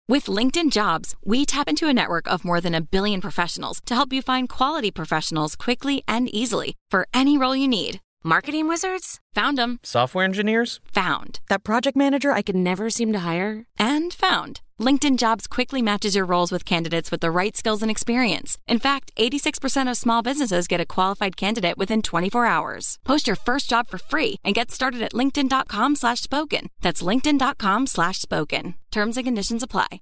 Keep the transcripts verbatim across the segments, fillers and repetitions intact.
With LinkedIn Jobs, we tap into a network of more than a billion professionals to help you find quality professionals quickly and easily for any role you need. Marketing wizards? Found them. Software engineers? Found. That project manager I could never seem to hire? And found. LinkedIn Jobs quickly matches your roles with candidates with the right skills and experience. In fact, eighty-six percent of small businesses get a qualified candidate within twenty-four hours. Post your first job for free and get started at linkedin.com slash spoken. That's linkedin.com slash spoken. Terms and conditions apply.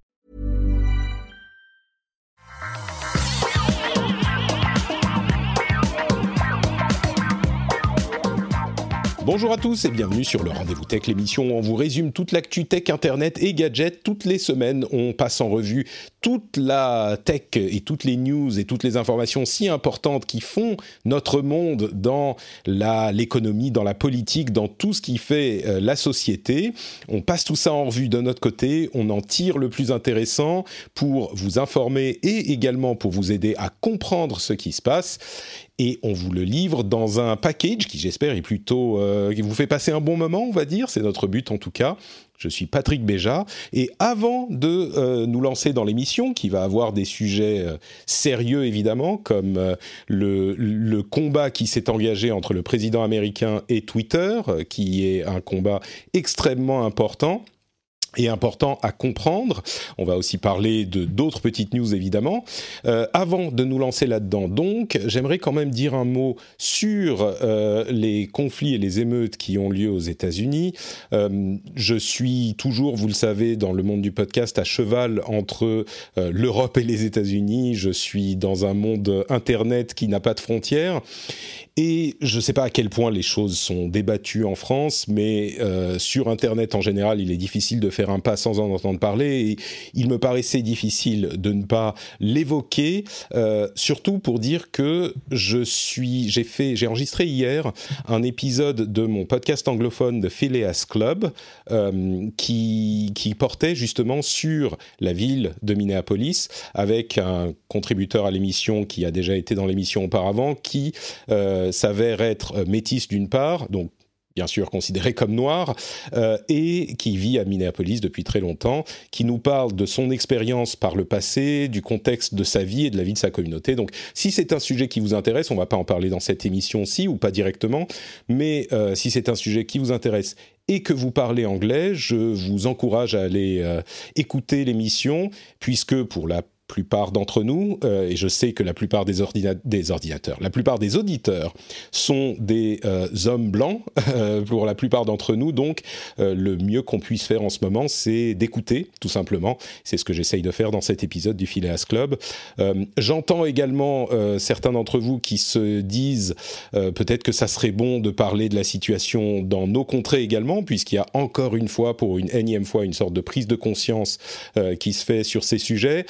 Bonjour à tous et bienvenue sur le Rendez-vous Tech, l'émission où on vous résume toute l'actu tech, internet et gadgets. Toutes les semaines, on passe en revue toute la tech et toutes les news et toutes les informations si importantes qui font notre monde dans la, l'économie, dans la politique, dans tout ce qui fait euh, la société. On passe tout ça en revue de notre côté, on en tire le plus intéressant pour vous informer et également pour vous aider à comprendre ce qui se passe. Et on vous le livre dans un package qui, j'espère, est plutôt... Euh, qui vous fait passer un bon moment, on va dire. C'est notre but, en tout cas. Je suis Patrick Béja. Et avant de euh, nous lancer dans l'émission, qui va avoir des sujets euh, sérieux, évidemment, comme euh, le, le combat qui s'est engagé entre le président américain et Twitter, euh, qui est un combat extrêmement important et important à comprendre. On va aussi parler de d'autres petites news, évidemment. Euh, avant de nous lancer là-dedans, donc, j'aimerais quand même dire un mot sur euh, les conflits et les émeutes qui ont lieu aux États-Unis. Euh, je suis toujours, vous le savez, dans le monde du podcast, à cheval entre euh, l'Europe et les États-Unis. Je suis dans un monde Internet qui n'a pas de frontières. Et je ne sais pas à quel point les choses sont débattues en France, mais euh, sur Internet en général, il est difficile de faire un pas sans en entendre parler. Et il me paraissait difficile de ne pas l'évoquer, euh, surtout pour dire que je suis, j'ai fait, j'ai enregistré hier un épisode de mon podcast anglophone de Phileas Club euh, qui qui portait justement sur la ville de Minneapolis, avec un contributeur à l'émission qui a déjà été dans l'émission auparavant, qui euh, s'avère être métisse d'une part, donc bien sûr considéré comme noir, euh, et qui vit à Minneapolis depuis très longtemps, qui nous parle de son expérience par le passé, du contexte de sa vie et de la vie de sa communauté. Donc si c'est un sujet qui vous intéresse, on ne va pas en parler dans cette émission-ci, ou pas directement, mais euh, si c'est un sujet qui vous intéresse et que vous parlez anglais, je vous encourage à aller euh, écouter l'émission, puisque pour la plupart d'entre nous, euh, et je sais que la plupart des, ordina- des ordinateurs, la plupart des auditeurs sont des euh, hommes blancs, euh, pour la plupart d'entre nous, donc euh, le mieux qu'on puisse faire en ce moment, c'est d'écouter, tout simplement. C'est ce que j'essaye de faire dans cet épisode du Phileas Club. Euh, j'entends également euh, certains d'entre vous qui se disent euh, peut-être que ça serait bon de parler de la situation dans nos contrées également, puisqu'il y a encore une fois, pour une énième fois, une sorte de prise de conscience euh, qui se fait sur ces sujets.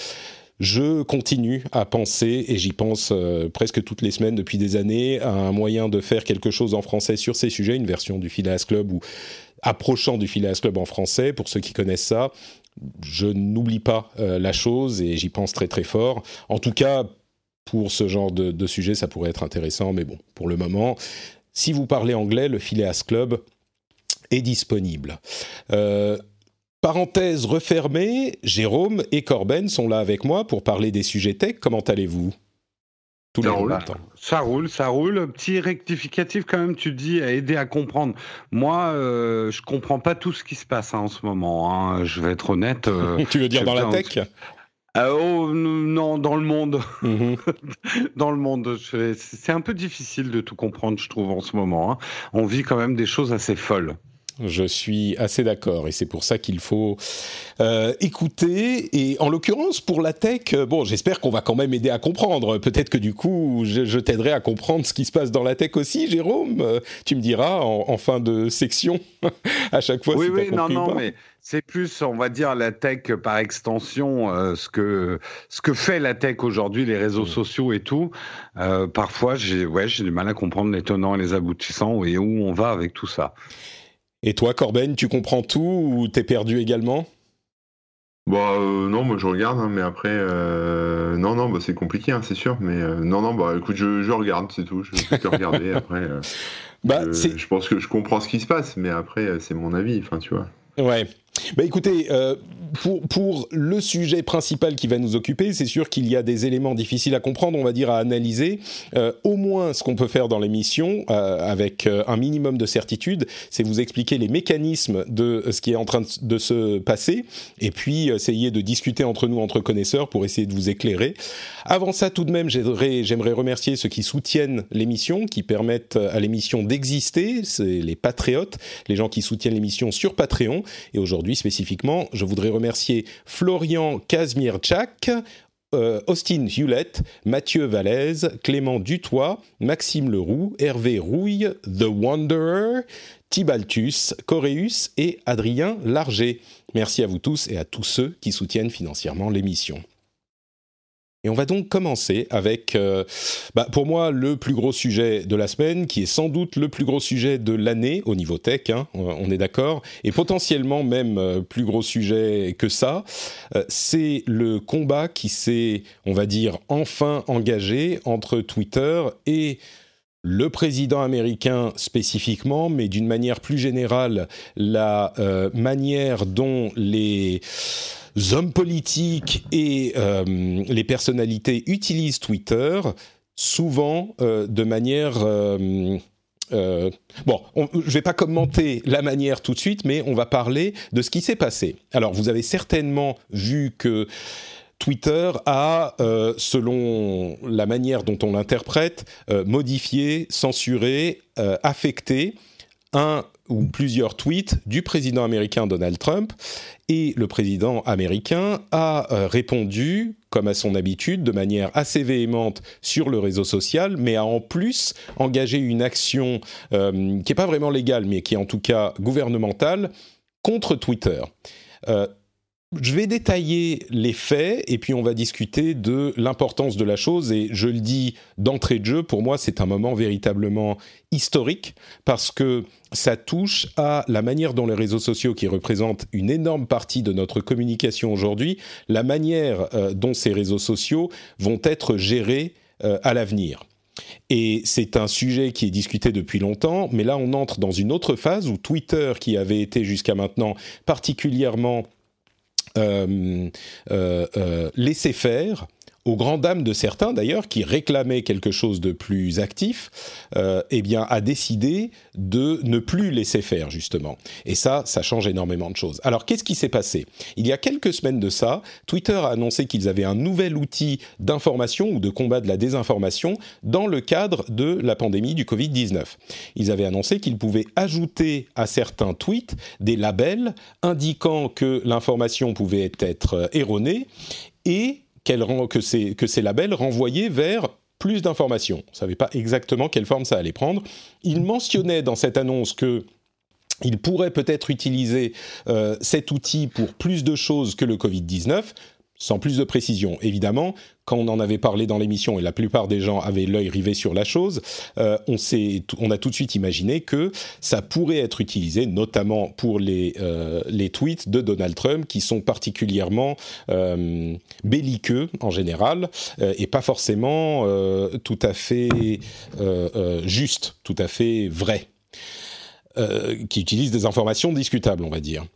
Je continue à penser, et j'y pense euh, presque toutes les semaines depuis des années, à un moyen de faire quelque chose en français sur ces sujets, une version du Phileas Club ou approchant du Phileas Club en français, pour ceux qui connaissent ça. Je n'oublie pas euh, la chose et j'y pense très très fort. En tout cas, pour ce genre de, de sujet, ça pourrait être intéressant, mais bon, pour le moment, si vous parlez anglais, le Phileas Club est disponible. Euh, Parenthèse refermée, Jérôme et Corben sont là avec moi pour parler des sujets tech. Comment allez-vous ? Tous ça les roule, deux ça roule, ça roule. Petit rectificatif quand même, tu dis, à aider à comprendre. Moi, euh, je comprends pas tout ce qui se passe hein, en ce moment. Hein. Je vais être honnête. Euh, tu veux dire dans la tech ? Euh, oh non, dans le monde. Mm-hmm. Dans le monde. Je, c'est un peu difficile de tout comprendre, je trouve, en ce moment. Hein. On vit quand même des choses assez folles. Je suis assez d'accord et c'est pour ça qu'il faut euh, écouter. Et en l'occurrence, pour la tech, bon, j'espère qu'on va quand même aider à comprendre. Peut-être que du coup, je, je t'aiderai à comprendre ce qui se passe dans la tech aussi, Jérôme. Euh, tu me diras en, en fin de section à chaque fois oui, si oui, t'as compris non, ou non, pas. mais c'est plus, on va dire, la tech par extension, euh, ce que ce que fait la tech aujourd'hui, les réseaux mmh. sociaux et tout. Euh, parfois, j'ai, ouais, j'ai du mal à comprendre les tenants et les aboutissants et où on va avec tout ça. Et toi, Corben, tu comprends tout ou t'es perdu également ? Bah euh, non, moi je regarde, hein, mais après euh, non non bah c'est compliqué, hein, c'est sûr, mais euh, non non bah écoute je, je regarde, c'est tout, je fais que regarder après. Euh, bah, je, c'est... je pense que je comprends ce qui se passe, mais après c'est mon avis, enfin tu vois. Ouais. Bah écoutez, euh, pour, pour le sujet principal qui va nous occuper, c'est sûr qu'il y a des éléments difficiles à comprendre, on va dire à analyser. Euh, au moins, ce qu'on peut faire dans l'émission, euh, avec euh, un minimum de certitude, c'est vous expliquer les mécanismes de ce qui est en train de, de se passer, et puis essayer de discuter entre nous, entre connaisseurs, pour essayer de vous éclairer. Avant ça, tout de même, j'aimerais, j'aimerais remercier ceux qui soutiennent l'émission, qui permettent à l'émission d'exister, c'est les patriotes, les gens qui soutiennent l'émission sur Patreon, et aujourd'hui, spécifiquement, je voudrais remercier Florian Kazmierczak, euh, Austin Hewlett, Mathieu Vallès, Clément Dutoit, Maxime Leroux, Hervé Rouille, The Wanderer, Tibaltus, Coréus et Adrien Larger. Merci à vous tous et à tous ceux qui soutiennent financièrement l'émission. Et on va donc commencer avec, euh, bah pour moi, le plus gros sujet de la semaine, qui est sans doute le plus gros sujet de l'année au niveau tech, hein, on est d'accord, et potentiellement même euh, plus gros sujet que ça. Euh, c'est le combat qui s'est, on va dire, enfin engagé entre Twitter et le président américain spécifiquement, mais d'une manière plus générale, la euh, manière dont les hommes politiques et euh, les personnalités utilisent Twitter, souvent euh, de manière... Euh, euh, bon, on, je ne vais pas commenter la manière tout de suite, mais on va parler de ce qui s'est passé. Alors, vous avez certainement vu que Twitter a, euh, selon la manière dont on l'interprète, euh, modifié, censuré, euh, affecté un ou plusieurs tweets du président américain Donald Trump, et le président américain a euh, répondu, comme à son habitude, de manière assez véhémente sur le réseau social, mais a en plus engagé une action euh, qui n'est pas vraiment légale, mais qui est en tout cas gouvernementale, contre Twitter. Euh, Je vais détailler les faits et puis on va discuter de l'importance de la chose, et je le dis d'entrée de jeu, pour moi c'est un moment véritablement historique parce que ça touche à la manière dont les réseaux sociaux, qui représentent une énorme partie de notre communication aujourd'hui, la manière euh, dont ces réseaux sociaux vont être gérés euh, à l'avenir. Et c'est un sujet qui est discuté depuis longtemps, mais là on entre dans une autre phase où Twitter, qui avait été jusqu'à maintenant particulièrement Euh, euh, euh, laisser faire, aux grandes dames de certains d'ailleurs, qui réclamaient quelque chose de plus actif, euh, eh bien, a décidé de ne plus laisser faire, justement. Et ça, ça change énormément de choses. Alors, qu'est-ce qui s'est passé ? Il y a quelques semaines de ça, Twitter a annoncé qu'ils avaient un nouvel outil d'information ou de combat de la désinformation dans le cadre de la pandémie du covid dix-neuf. Ils avaient annoncé qu'ils pouvaient ajouter à certains tweets des labels indiquant que l'information pouvait être erronée et que ces, que ces labels renvoyaient vers plus d'informations. On ne savait pas exactement quelle forme ça allait prendre. Ils mentionnaient dans cette annonce que ils pourraient peut-être utiliser euh, cet outil pour plus de choses que le covid dix-neuf, sans plus de précision. Évidemment, quand on en avait parlé dans l'émission et la plupart des gens avaient l'œil rivé sur la chose, euh, on, s'est, on a tout de suite imaginé que ça pourrait être utilisé, notamment pour les, euh, les tweets de Donald Trump, qui sont particulièrement euh, belliqueux en général, euh, et pas forcément euh, tout à fait euh, euh, justes, tout à fait vrais, euh, qui utilisent des informations discutables, on va dire.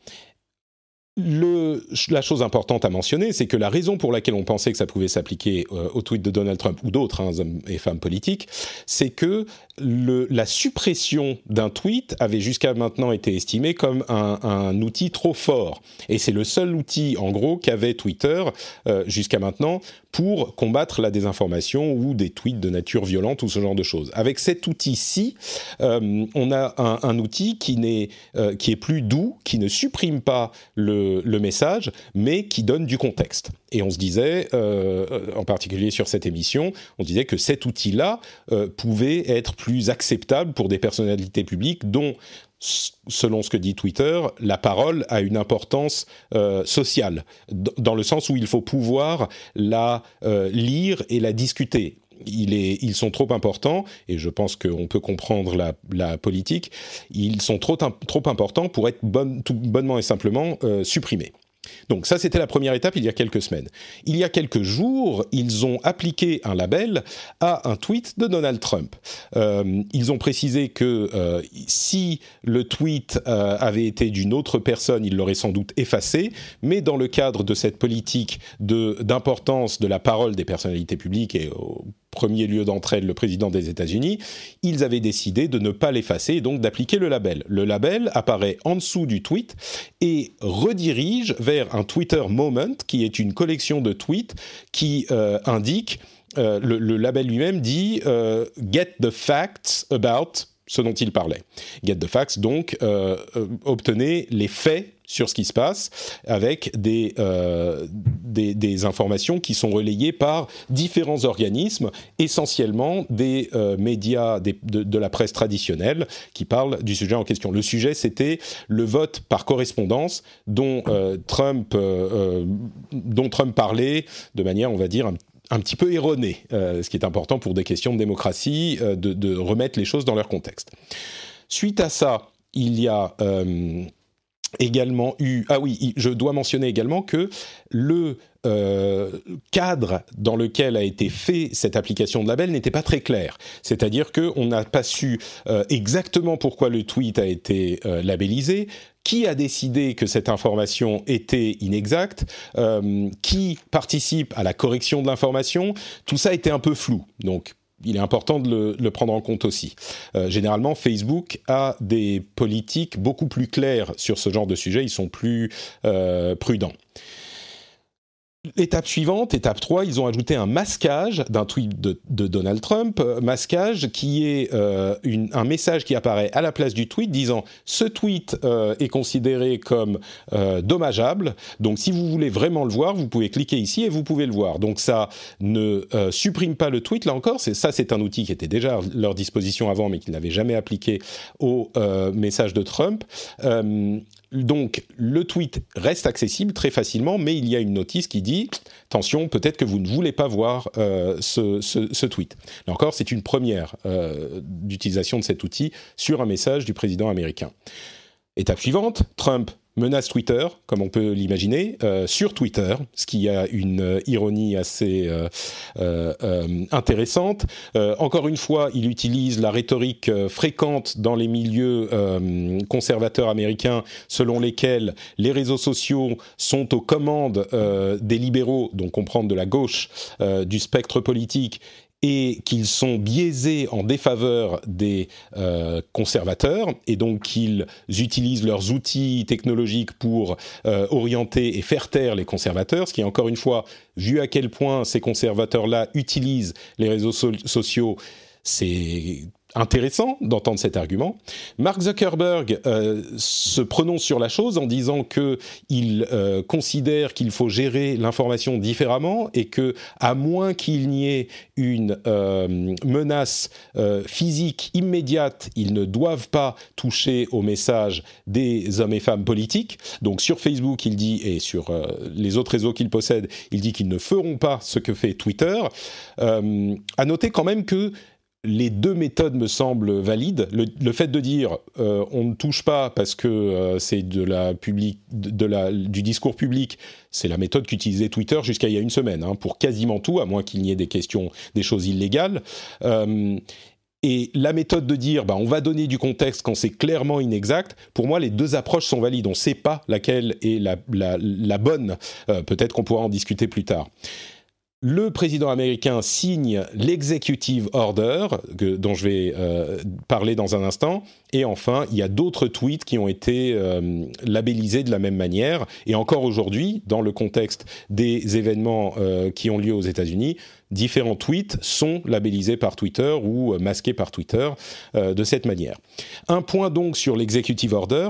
Le, la chose importante à mentionner, c'est que la raison pour laquelle on pensait que ça pouvait s'appliquer euh, aux tweets de Donald Trump ou d'autres hein, hommes et femmes politiques, c'est que le, la suppression d'un tweet avait jusqu'à maintenant été estimée comme un, un outil trop fort. Et c'est le seul outil, en gros, qu'avait Twitter euh, jusqu'à maintenant pour combattre la désinformation ou des tweets de nature violente ou ce genre de choses. Avec cet outil-ci, euh, on a un, un outil qui, n'est, euh, qui est plus doux, qui ne supprime pas le, le message, mais qui donne du contexte. Et on se disait, euh, en particulier sur cette émission, on disait que cet outil-là euh, pouvait être plus acceptable pour des personnalités publiques dont, selon ce que dit Twitter, la parole a une importance euh, sociale, dans le sens où il faut pouvoir la euh, lire et la discuter. Il est, ils sont trop importants, et je pense qu'on peut comprendre la, la politique, ils sont trop, trop importants pour être bon, tout bonnement et simplement euh, supprimés. Donc ça, c'était la première étape il y a quelques semaines. Il y a quelques jours, ils ont appliqué un label à un tweet de Donald Trump. Euh, ils ont précisé que euh, si le tweet euh, avait été d'une autre personne, il l'aurait sans doute effacé, mais dans le cadre de cette politique de, d'importance de la parole des personnalités publiques et au premier lieu d'entre elles, le président des États-Unis, ils avaient décidé de ne pas l'effacer et donc d'appliquer le label. Le label apparaît en dessous du tweet et redirige vers un Twitter Moment, qui est une collection de tweets qui euh, indique, euh, le, le label lui-même dit euh, « Get the facts about » ce dont il parlait. Get the facts, donc, euh, euh, obtenez les faits sur ce qui se passe avec des, euh, des, des informations qui sont relayées par différents organismes, essentiellement des euh, médias des, de, de la presse traditionnelle qui parlent du sujet en question. Le sujet, c'était le vote par correspondance dont, euh, Trump, euh, euh, dont Trump parlait de manière, on va dire, un un petit peu erroné, euh, ce qui est important pour des questions de démocratie, euh, de, de remettre les choses dans leur contexte. Suite à ça, il y a euh, également eu... Ah oui, je dois mentionner également que le euh, cadre dans lequel a été fait cette application de label n'était pas très clair. C'est-à-dire qu'on n'a pas su euh, exactement pourquoi le tweet a été euh, labellisé, qui a décidé que cette information était inexacte, euh, qui participe à la correction de l'information, tout ça était un peu flou. Donc, il est important de le, le prendre en compte aussi. Euh, généralement, Facebook a des politiques beaucoup plus claires sur ce genre de sujet, ils sont plus euh, prudents. Étape suivante, étape trois, ils ont ajouté un masquage d'un tweet de, de Donald Trump, euh, masquage qui est euh, une, un message qui apparaît à la place du tweet disant « Ce tweet euh, est considéré comme euh, dommageable, donc si vous voulez vraiment le voir, vous pouvez cliquer ici et vous pouvez le voir. » Donc ça ne euh, supprime pas le tweet, là encore, c'est, ça c'est un outil qui était déjà à leur disposition avant mais qu'ils n'avaient jamais appliqué au euh, message de Trump. Euh, Donc, le tweet reste accessible très facilement, mais il y a une notice qui dit « Attention, peut-être que vous ne voulez pas voir euh, ce, ce, ce tweet ». Là encore, c'est une première euh, d'utilisation de cet outil sur un message du président américain. Étape suivante, Trump menace Twitter, comme on peut l'imaginer, euh, sur Twitter, ce qui a une euh, ironie assez euh, euh, euh, intéressante. Euh, encore une fois, il utilise la rhétorique euh, fréquente dans les milieux euh, conservateurs américains, selon lesquels les réseaux sociaux sont aux commandes euh, des libéraux, donc comprendre de la gauche euh, du spectre politique, et qu'ils sont biaisés en défaveur des euh, conservateurs, et donc qu'ils utilisent leurs outils technologiques pour euh, orienter et faire taire les conservateurs, ce qui est encore une fois, vu à quel point ces conservateurs-là utilisent les réseaux so- sociaux, c'est intéressant d'entendre cet argument. Mark Zuckerberg euh, se prononce sur la chose en disant qu'il euh, considère qu'il faut gérer l'information différemment et que, à moins qu'il n'y ait une euh, menace euh, physique immédiate, ils ne doivent pas toucher aux messages des hommes et femmes politiques. Donc sur Facebook, il dit, et sur euh, les autres réseaux qu'il possède, il dit qu'ils ne feront pas ce que fait Twitter. Euh, à noter quand même que les deux méthodes me semblent valides. Le, le fait de dire euh, on ne touche pas parce que euh, c'est de la public, de, de la, du discours public, c'est la méthode qu'utilisait Twitter jusqu'à il y a une semaine, hein, pour quasiment tout, à moins qu'il n'y ait des questions, des choses illégales. Euh, Et la méthode de dire bah, on va donner du contexte quand c'est clairement inexact, pour moi, les deux approches sont valides. On ne sait pas laquelle est la, la, la bonne. Euh, peut-être qu'on pourra en discuter plus tard. Le président américain signe l'executive order, que, dont je vais euh, parler dans un instant. Et enfin, il y a d'autres tweets qui ont été euh, labellisés de la même manière. Et encore aujourd'hui, dans le contexte des événements euh, qui ont lieu aux États-Unis, différents tweets sont labellisés par Twitter ou euh, masqués par Twitter euh, de cette manière. Un point donc sur l'executive order.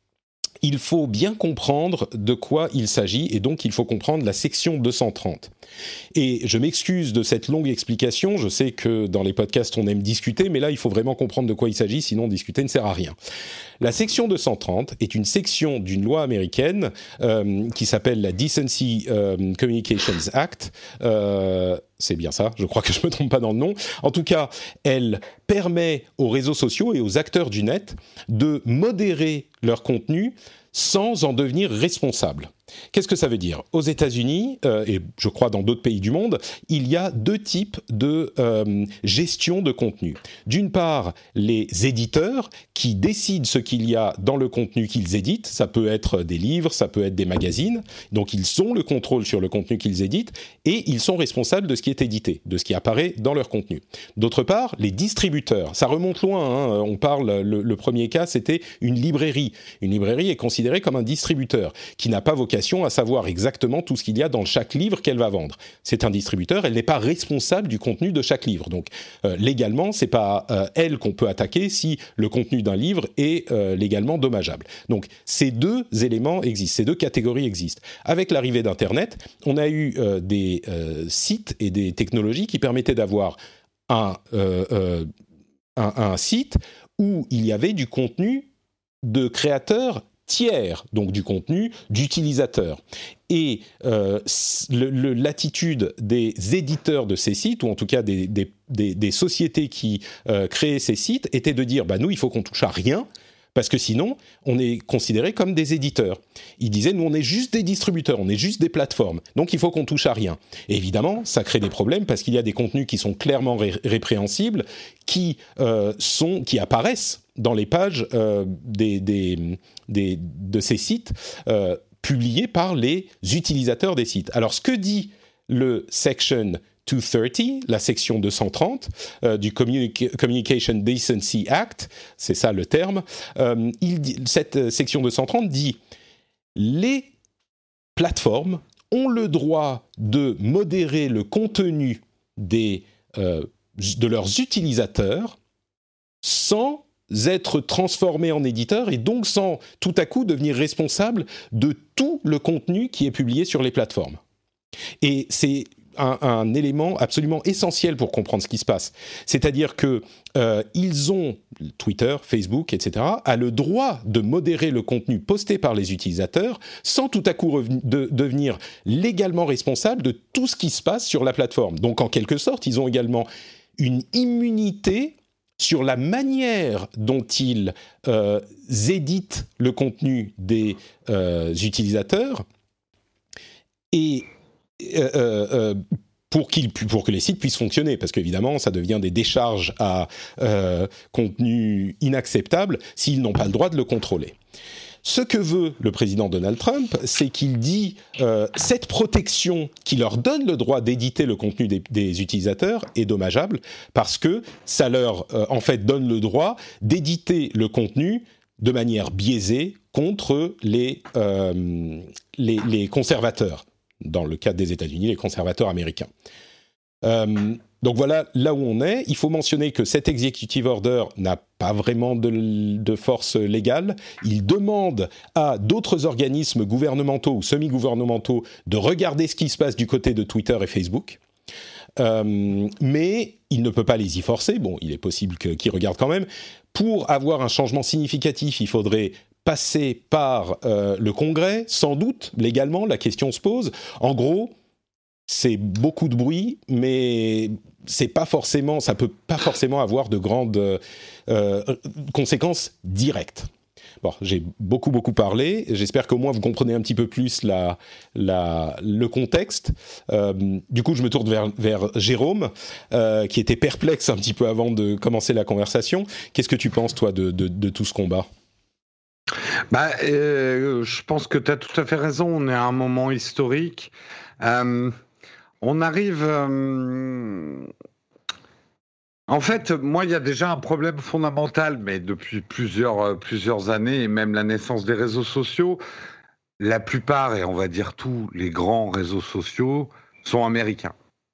Il faut bien comprendre de quoi il s'agit et donc il faut comprendre la section deux cent trente. Et je m'excuse de cette longue explication, je sais que dans les podcasts on aime discuter, mais là il faut vraiment comprendre de quoi il s'agit, sinon discuter ne sert à rien. La section deux cent trente est une section d'une loi américaine euh, qui s'appelle la Decency euh, Communications Act. Euh, c'est bien ça, je crois que je ne me trompe pas dans le nom. En tout cas, elle permet aux réseaux sociaux et aux acteurs du net de modérer leur contenu sans en devenir responsables. Qu'est-ce que ça veut dire ? Aux États-Unis, euh, et je crois dans d'autres pays du monde, il y a deux types de euh, gestion de contenu. D'une part, les éditeurs qui décident ce qu'il y a dans le contenu qu'ils éditent. Ça peut être des livres, ça peut être des magazines. Donc, ils ont le contrôle sur le contenu qu'ils éditent et ils sont responsables de ce qui est édité, de ce qui apparaît dans leur contenu. D'autre part, les distributeurs. Ça remonte loin. Hein. On parle, le, le premier cas, c'était une librairie. Une librairie est considérée comme un distributeur qui n'a pas vocation à savoir exactement tout ce qu'il y a dans chaque livre qu'elle va vendre. C'est un distributeur, elle n'est pas responsable du contenu de chaque livre. Donc, euh, légalement, c'est pas euh, elle qu'on peut attaquer si le contenu d'un livre est euh, légalement dommageable. Donc, ces deux éléments existent, ces deux catégories existent. Avec l'arrivée d'Internet, on a eu euh, des euh, sites et des technologies qui permettaient d'avoir un, euh, euh, un, un site où il y avait du contenu de créateurs tiers, donc du contenu d'utilisateurs. Et euh, le, le, l'attitude des éditeurs de ces sites, ou en tout cas des, des, des, des sociétés qui euh, créaient ces sites, était de dire bah, « nous, il faut qu'on touche à rien », parce que sinon, on est considérés comme des éditeurs. Ils disaient, nous, on est juste des distributeurs, on est juste des plateformes, donc il faut qu'on touche à rien. Et évidemment, ça crée des problèmes parce qu'il y a des contenus qui sont clairement ré- répréhensibles, qui, euh, sont, qui apparaissent dans les pages euh, des, des, des, de ces sites euh, publiés par les utilisateurs des sites. Alors, ce que dit le Section deux cent trente, la section deux cent trente euh, du Communica- Communication Decency Act, c'est ça le terme, euh, il dit, cette section deux cent trente dit « Les plateformes ont le droit de modérer le contenu des, euh, de leurs utilisateurs sans être transformés en éditeurs et donc sans tout à coup devenir responsables de tout le contenu qui est publié sur les plateformes. » Et c'est Un, un élément absolument essentiel pour comprendre ce qui se passe. C'est-à-dire que euh, ils ont, Twitter, Facebook, et cetera, a le droit de modérer le contenu posté par les utilisateurs sans tout à coup revenu, de, devenir légalement responsable de tout ce qui se passe sur la plateforme. Donc, en quelque sorte, ils ont également une immunité sur la manière dont ils euh, éditent le contenu des euh, utilisateurs et Euh, euh, pour, qu'il, pour que les sites puissent fonctionner, parce qu'évidemment, ça devient des décharges à euh, contenu inacceptable s'ils n'ont pas le droit de le contrôler. Ce que veut le président Donald Trump, c'est qu'il dit euh, cette protection qui leur donne le droit d'éditer le contenu des, des utilisateurs est dommageable, parce que ça leur, euh, en fait, donne le droit d'éditer le contenu de manière biaisée contre les, euh, les, les conservateurs. Dans le cas des États-Unis, les conservateurs américains. Euh, donc voilà là où on est. Il faut mentionner que cet executive order n'a pas vraiment de, de force légale. Il demande à d'autres organismes gouvernementaux ou semi-gouvernementaux de regarder ce qui se passe du côté de Twitter et Facebook. Euh, mais il ne peut pas les y forcer. Bon, il est possible que, qu'ils regardent quand même. Pour avoir un changement significatif, il faudrait passer par euh, le Congrès, sans doute, légalement, la question se pose. En gros, c'est beaucoup de bruit, mais c'est pas forcément, ça peut pas forcément avoir de grandes euh, conséquences directes. Bon, j'ai beaucoup, beaucoup parlé. J'espère qu'au moins vous comprenez un petit peu plus la, la, le contexte. Euh, du coup, je me tourne vers, vers Jérôme, euh, qui était perplexe un petit peu avant de commencer la conversation. Qu'est-ce que tu penses, toi, de, de, de tout ce combat ? Bah, euh, je pense que tu as tout à fait raison. On est à un moment historique. Euh, on arrive. Euh, en fait, moi, il y a déjà un problème fondamental, mais depuis plusieurs, plusieurs années, et même la naissance des réseaux sociaux, la plupart, et on va dire tous les grands réseaux sociaux, sont américains.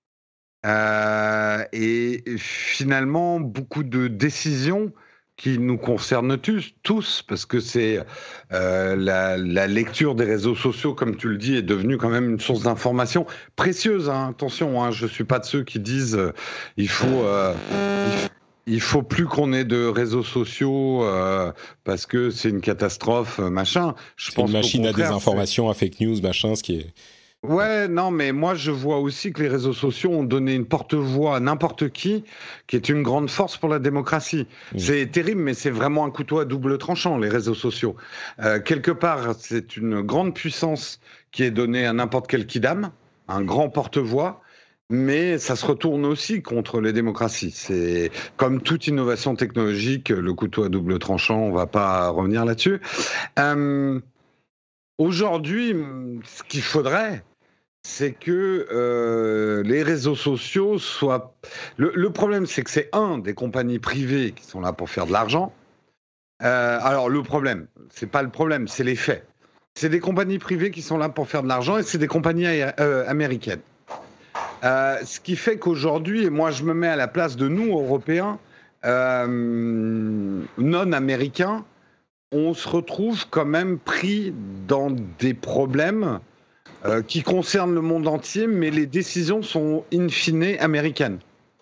Euh, et finalement, beaucoup de décisions qui nous concerne tous, tous parce que c'est euh, la, la lecture des réseaux sociaux, comme tu le dis, est devenue quand même une source d'information précieuse. Hein. Attention, hein, je suis pas de ceux qui disent euh, il faut euh, il, il faut plus qu'on ait de réseaux sociaux euh, parce que c'est une catastrophe, machin. Je c'est pense une machine à contraire, désinformation, à fake news, machin, ce qui est Ouais, non, mais moi je vois aussi que les réseaux sociaux ont donné une porte-voix à n'importe qui, qui est une grande force pour la démocratie. Mmh. C'est terrible, mais c'est vraiment un couteau à double tranchant, les réseaux sociaux. Euh, quelque part, c'est une grande puissance qui est donnée à n'importe quel kidam, un grand porte-voix, mais ça se retourne aussi contre les démocraties. C'est comme toute innovation technologique, le couteau à double tranchant, on va pas revenir là-dessus. Euh, aujourd'hui, ce qu'il faudrait, c'est que euh, les réseaux sociaux soient... Le, le problème, c'est que c'est un, des compagnies privées qui sont là pour faire de l'argent. Euh, alors, le problème, c'est pas le problème, c'est les faits. C'est des compagnies privées qui sont là pour faire de l'argent et c'est des compagnies euh, américaines. Euh, ce qui fait qu'aujourd'hui, et moi je me mets à la place de nous, Européens, euh, non-américains, on se retrouve quand même pris dans des problèmes Euh, qui concerne le monde entier, mais les décisions sont in fine américaines.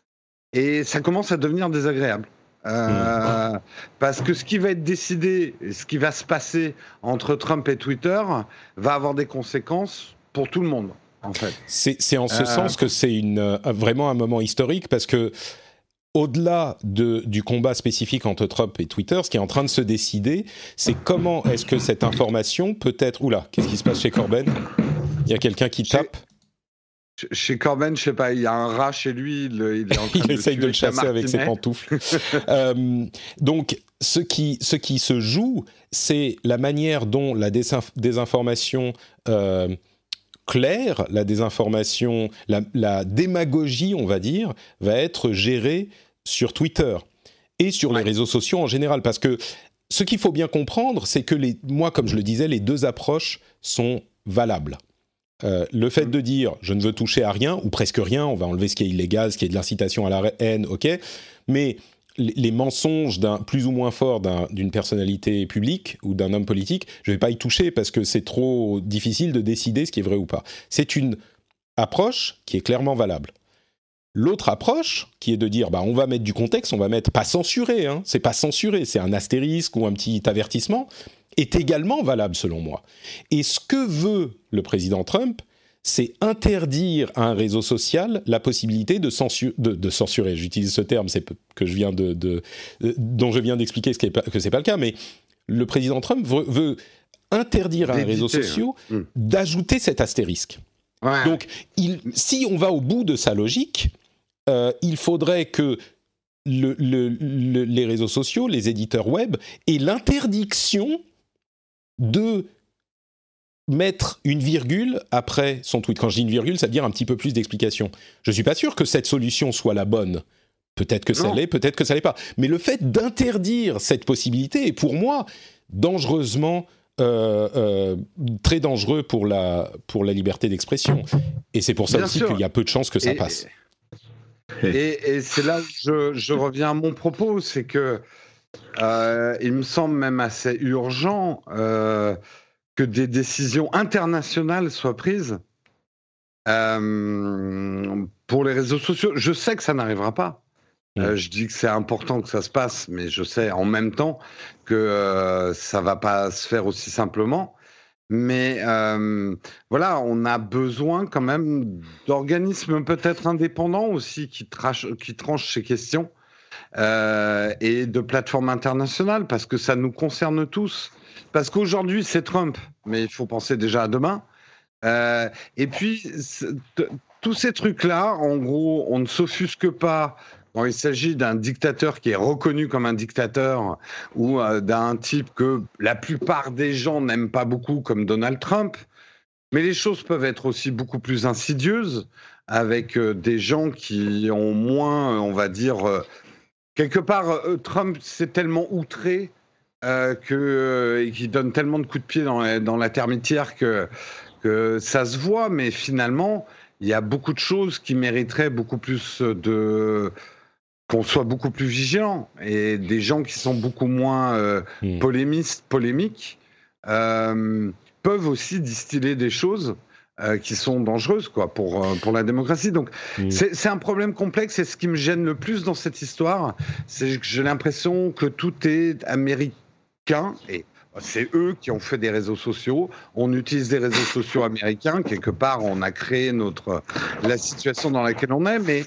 Et ça commence à devenir désagréable. Euh, mmh. Parce que ce qui va être décidé, ce qui va se passer entre Trump et Twitter, va avoir des conséquences pour tout le monde, en fait. C'est, c'est en ce euh... sens que c'est une, vraiment un moment historique, parce que au-delà de, du combat spécifique entre Trump et Twitter, ce qui est en train de se décider, c'est comment est-ce que cette information peut être... Oula, qu'est-ce qui se passe chez Corben ? Il y a quelqu'un qui tape. Chez, chez Corben, je sais pas, il y a un rat chez lui, il, il est en train il de essaye de le chasser avec ses pantoufles. euh, donc, ce qui, ce qui se joue, c'est la manière dont la désinf- désinformation euh, claire, la désinformation, la, la démagogie, on va dire, va être gérée sur Twitter et sur ouais. les réseaux sociaux en général. Parce que ce qu'il faut bien comprendre, c'est que les, moi, comme je le disais, les deux approches sont valables. Euh, le fait de dire je ne veux toucher à rien ou presque rien, on va enlever ce qui est illégal, ce qui est de l'incitation à la haine, ok, mais les, les mensonges d'un, plus ou moins forts d'un, d'une personnalité publique ou d'un homme politique, je ne vais pas y toucher parce que c'est trop difficile de décider ce qui est vrai ou pas. C'est une approche qui est clairement valable. L'autre approche, qui est de dire bah, on va mettre du contexte, on va mettre pas censuré, hein, c'est pas censuré, c'est un astérisque ou un petit avertissement, est également valable selon moi. Et ce que veut le président Trump, c'est interdire à un réseau social la possibilité de, censu- de, de censurer. J'utilise ce terme, c'est que je viens de, de, de, dont je viens d'expliquer ce qui est pas, que ce n'est pas le cas, mais le président Trump veut, veut interdire à un réseau social hein. d'ajouter cet astérisque. Ouais. Donc, il, si on va au bout de sa logique, euh, il faudrait que le, le, le, les réseaux sociaux, les éditeurs web, aient l'interdiction de mettre une virgule après son tweet. Quand je dis une virgule, ça veut dire un petit peu plus d'explication. Je ne suis pas sûr que cette solution soit la bonne. Peut-être que ça l'est, peut-être que ça ne l'est pas. Mais le fait d'interdire cette possibilité est pour moi dangereusement, euh, euh, très dangereux pour la, pour la liberté d'expression. Et c'est pour ça Bien aussi sûr. qu'il y a peu de chances que ça et, passe. Et, et c'est là que je, je reviens à mon propos, c'est que Euh, il me semble même assez urgent euh, que des décisions internationales soient prises euh, pour les réseaux sociaux. Je sais que ça n'arrivera pas. Mmh. Euh, je dis que c'est important que ça se passe, mais je sais en même temps que euh, ça ne va pas se faire aussi simplement. Mais euh, voilà, on a besoin quand même d'organismes peut-être indépendants aussi qui, trache, qui tranchent ces questions. Euh, et de plateformes internationales, parce que ça nous concerne tous. Parce qu'aujourd'hui, c'est Trump, mais il faut penser déjà à demain. Euh, et puis, t- tous ces trucs-là, en gros, on ne s'offusque pas quand il s'agit d'un dictateur qui est reconnu comme un dictateur ou euh, d'un type que la plupart des gens n'aiment pas beaucoup, comme Donald Trump. Mais les choses peuvent être aussi beaucoup plus insidieuses, avec euh, des gens qui ont moins, on va dire... Euh, Quelque part, euh, Trump s'est tellement outré euh, que, euh, et qu'il donne tellement de coups de pied dans la, dans la termitière que, que ça se voit, mais finalement, il y a beaucoup de choses qui mériteraient beaucoup plus de... qu'on soit beaucoup plus vigilant. Et des gens qui sont beaucoup moins euh, mmh. polémistes, polémiques, euh, peuvent aussi distiller des choses Euh, qui sont dangereuses quoi, pour, euh, pour la démocratie. Donc, mmh. c'est, c'est un problème complexe et ce qui me gêne le plus dans cette histoire, c'est que j'ai l'impression que tout est américain. Et C'est eux qui ont fait des réseaux sociaux. On utilise des réseaux sociaux américains. Quelque part, on a créé notre, la situation dans laquelle on est, mais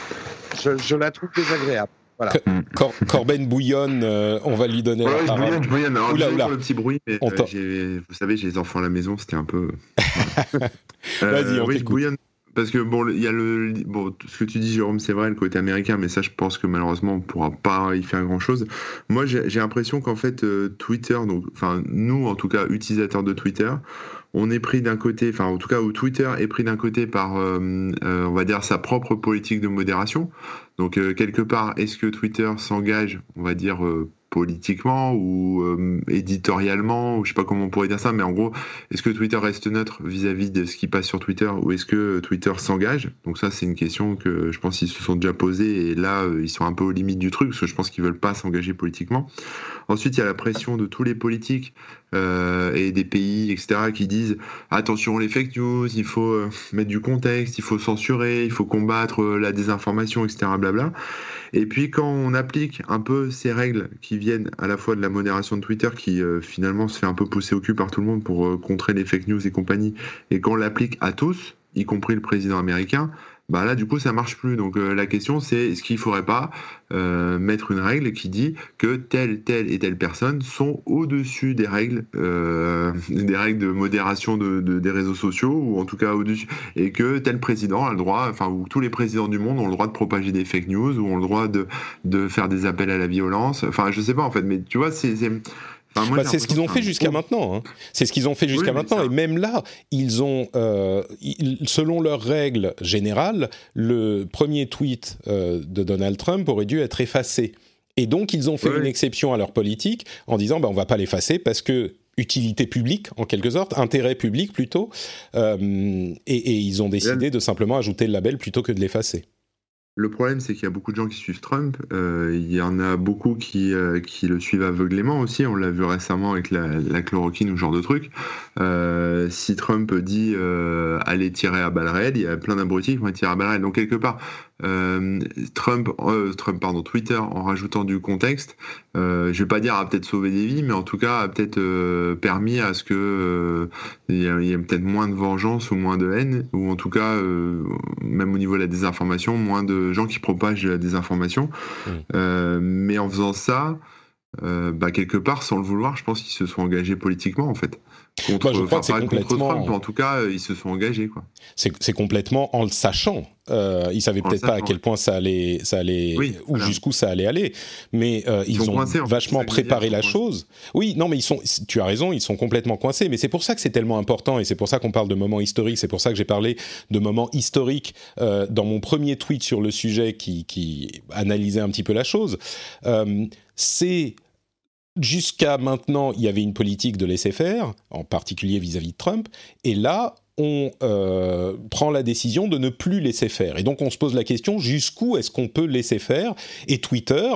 je, je la trouve désagréable. Voilà. Cor- Corben bouillonne, euh, on va lui donner ouais, la je parole. bouillonne, je bouillonne. Alors, oula, oula. Pour le petit bruit, mais euh, j'ai, vous savez, j'ai les enfants à la maison, c'était un peu... euh, Vas-y, on oui, t'écoute. Je bouillonne. Parce que bon, il y a le bon, ce que tu dis, Jérôme, c'est vrai, le côté américain, mais ça, je pense que malheureusement, on pourra pas y faire grand chose. Moi, j'ai, j'ai l'impression qu'en fait, euh, Twitter, donc, enfin, nous, en tout cas, utilisateurs de Twitter, on est pris d'un côté, enfin, en tout cas, où Twitter est pris d'un côté par, euh, euh, on va dire, sa propre politique de modération. Donc, euh, quelque part, est-ce que Twitter s'engage, on va dire, euh, politiquement ou euh, éditorialement, ou je sais pas comment on pourrait dire ça, mais en gros, est-ce que Twitter reste neutre vis-à-vis de ce qui passe sur Twitter, ou est-ce que Twitter s'engage? Donc ça, c'est une question que je pense qu'ils se sont déjà posées, et là, euh, ils sont un peu aux limites du truc, parce que je pense qu'ils veulent pas s'engager politiquement. Ensuite, il y a la pression de tous les politiques euh, et des pays, et cetera, qui disent attention les fake news, il faut euh, mettre du contexte, il faut censurer, il faut combattre euh, la désinformation, et cetera, blabla. Et puis quand on applique un peu ces règles qui viennent à la fois de la modération de Twitter, qui euh, finalement se fait un peu pousser au cul par tout le monde pour euh, contrer les fake news et compagnie, et quand on l'applique à tous, y compris le président américain, bah là du coup ça marche plus. Donc euh, la question c'est, est-ce qu'il faudrait pas euh, mettre une règle qui dit que telle, telle et telle personne sont au-dessus des règles, euh, des règles de modération de, de, des réseaux sociaux, ou en tout cas au-dessus, et que tel président a le droit, enfin ou tous les présidents du monde ont le droit de propager des fake news, ou ont le droit de, de faire des appels à la violence, enfin je sais pas en fait, mais tu vois c'est... c'est Enfin, moi, bah, c'est ce qu'ils ont fait jusqu'à gros... maintenant. Hein. C'est ce qu'ils ont fait jusqu'à oui, maintenant. Ça... Et même là, ils ont, euh, ils, selon leurs règles générales, le premier tweet euh, de Donald Trump aurait dû être effacé. Et donc, ils ont fait oui. une exception à leur politique en disant bah, on ne va pas l'effacer parce que utilité publique, en quelque sorte, intérêt public plutôt. Euh, et, et ils ont décidé là... de simplement ajouter le label plutôt que de l'effacer. Le problème, c'est qu'il y a beaucoup de gens qui suivent Trump. Euh, il y en a beaucoup qui, euh, qui le suivent aveuglément aussi. On l'a vu récemment avec la, la chloroquine ou ce genre de truc. Euh, si Trump dit euh, allez tirer à balles réelles, il y a plein d'abrutis qui vont tirer à balles réelles. Donc quelque part, euh, Trump, euh, Trump, pardon, Twitter, en rajoutant du contexte, euh, je vais pas dire a peut-être sauvé des vies, mais en tout cas a peut-être euh, permis à ce que euh, il y a, y a peut-être moins de vengeance ou moins de haine, ou en tout cas euh, même au niveau de la désinformation, moins de gens qui propagent de la désinformation. Mmh. Euh, mais en faisant ça, euh, bah quelque part, sans le vouloir, je pense qu'ils se sont engagés politiquement en fait. Contre, bah, je crois que c'est complètement... contre Trump, en tout cas, ils se sont engagés, quoi. C'est, c'est complètement en le sachant. Euh, ils savaient en peut-être pas à quel point ça allait, ça allait, oui, ou voilà. jusqu'où ça allait aller, mais euh, ils, ils ont coincés, vachement préparé la chose. Oui, non, mais ils sont. Tu as raison, ils sont complètement coincés. Mais c'est pour ça que c'est tellement important, et c'est pour ça qu'on parle de moments historiques. C'est pour ça que j'ai parlé de moments historiques euh, dans mon premier tweet sur le sujet, qui, qui analysait un petit peu la chose. Euh, c'est Jusqu'à maintenant, il y avait une politique de laisser-faire, en particulier vis-à-vis de Trump, et là, on euh, prend la décision de ne plus laisser faire. Et donc, on se pose la question, jusqu'où est-ce qu'on peut laisser faire ? Et Twitter,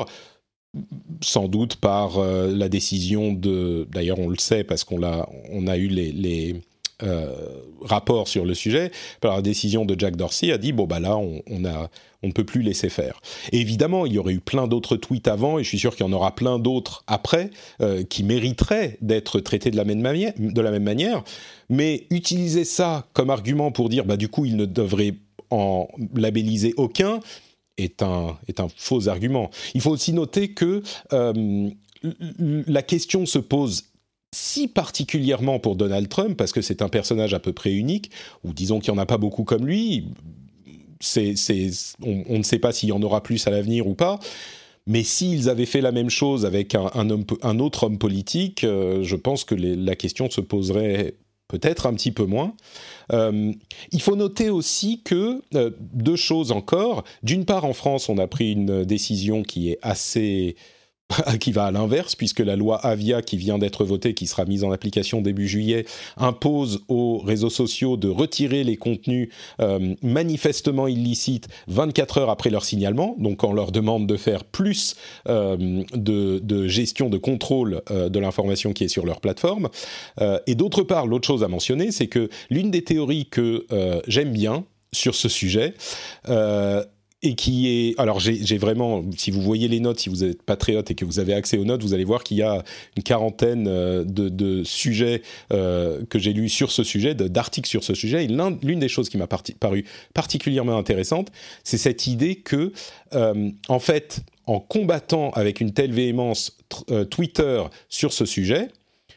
sans doute par euh, la décision de... D'ailleurs, on le sait, parce qu'on l'a, on a eu les... les Euh, rapport sur le sujet, par la décision de Jack Dorsey, a dit bon bah là on, on a on ne peut plus laisser faire. Et évidemment, il y aurait eu plein d'autres tweets avant, et je suis sûr qu'il y en aura plein d'autres après euh, qui mériteraient d'être traités de la même manière, de la même manière. Mais utiliser ça comme argument pour dire bah du coup il ne devrait en labelliser aucun est un est un faux argument. Il faut aussi noter que euh, la question se pose si particulièrement pour Donald Trump, parce que c'est un personnage à peu près unique, ou disons qu'il n'y en a pas beaucoup comme lui, c'est, c'est, on, on ne sait pas s'il y en aura plus à l'avenir ou pas, mais s'ils avaient fait la même chose avec un, un, homme, un autre homme politique, euh, je pense que les, la question se poserait peut-être un petit peu moins. Euh, il faut noter aussi que, euh, deux choses encore, d'une part en France, on a pris une décision qui est assez... qui va à l'inverse, puisque la loi Avia qui vient d'être votée, qui sera mise en application début juillet, impose aux réseaux sociaux de retirer les contenus euh, manifestement illicites vingt-quatre heures après leur signalement, donc on leur demande de faire plus euh, de, de gestion, de contrôle euh, de l'information qui est sur leur plateforme. Euh, et d'autre part, l'autre chose à mentionner, c'est que l'une des théories que euh, j'aime bien sur ce sujet, euh, et qui est... Alors, j'ai, j'ai vraiment... Si vous voyez les notes, si vous êtes patriote et que vous avez accès aux notes, vous allez voir qu'il y a une quarantaine de, de sujets euh, que j'ai lus sur ce sujet, de, d'articles sur ce sujet. Et l'un, l'une des choses qui m'a parti, paru particulièrement intéressante, c'est cette idée que, euh, en fait, en combattant avec une telle véhémence euh, Twitter sur ce sujet,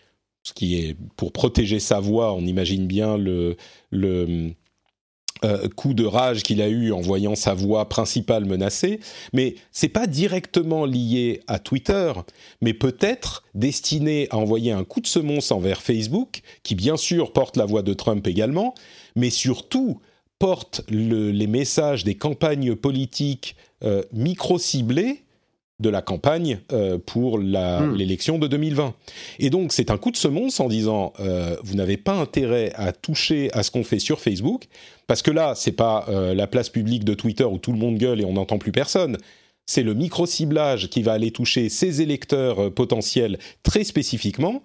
ce qui est pour protéger sa voix, on imagine bien le... le Euh, coup de rage qu'il a eu en voyant sa voix principale menacée, mais c'est pas directement lié à Twitter, mais peut-être destiné à envoyer un coup de semonce envers Facebook, qui bien sûr porte la voix de Trump également, mais surtout porte le, les messages des campagnes politiques euh, micro-ciblées de la campagne euh, pour la, mmh. l'élection de deux mille vingt. Et donc, c'est un coup de semonce en disant euh, vous n'avez pas intérêt à toucher à ce qu'on fait sur Facebook, parce que là, c'est pas euh, la place publique de Twitter où tout le monde gueule et on n'entend plus personne. C'est le micro-ciblage qui va aller toucher ses électeurs euh, potentiels très spécifiquement,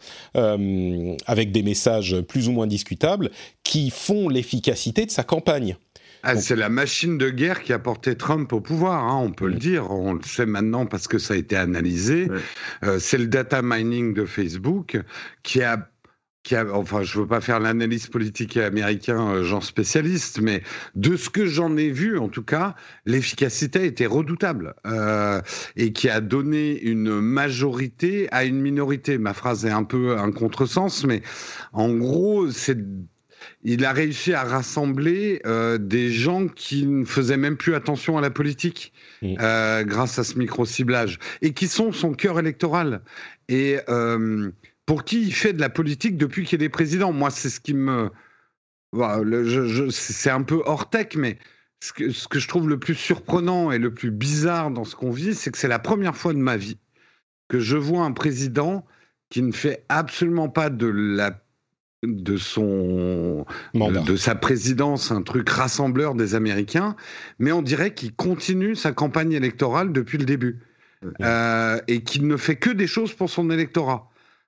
euh, avec des messages plus ou moins discutables, qui font l'efficacité de sa campagne. Ah, c'est la machine de guerre qui a porté Trump au pouvoir, hein, on peut mmh. le dire, on le sait maintenant parce que ça a été analysé. Ouais. Euh, c'est le data mining de Facebook qui a, qui a, enfin je ne veux pas faire l'analyse politique américain, euh, genre spécialiste, mais de ce que j'en ai vu, en tout cas, l'efficacité était redoutable euh, et qui a donné une majorité à une minorité. Ma phrase est un peu un contresens, mais en gros, c'est... Il a réussi à rassembler euh, des gens qui ne faisaient même plus attention à la politique mmh. euh, grâce à ce micro-ciblage et qui sont son cœur électoral et euh, pour qui il fait de la politique depuis qu'il est président. Moi, c'est ce qui me... Voilà, le, je, je, c'est un peu hors tech, mais ce que, ce que je trouve le plus surprenant et le plus bizarre dans ce qu'on vit, c'est que c'est la première fois de ma vie que je vois un président qui ne fait absolument pas de la de son de, de sa présidence un truc rassembleur des Américains, mais on dirait qu'il continue sa campagne électorale depuis le début okay. euh, et qu'il ne fait que des choses pour son électorat.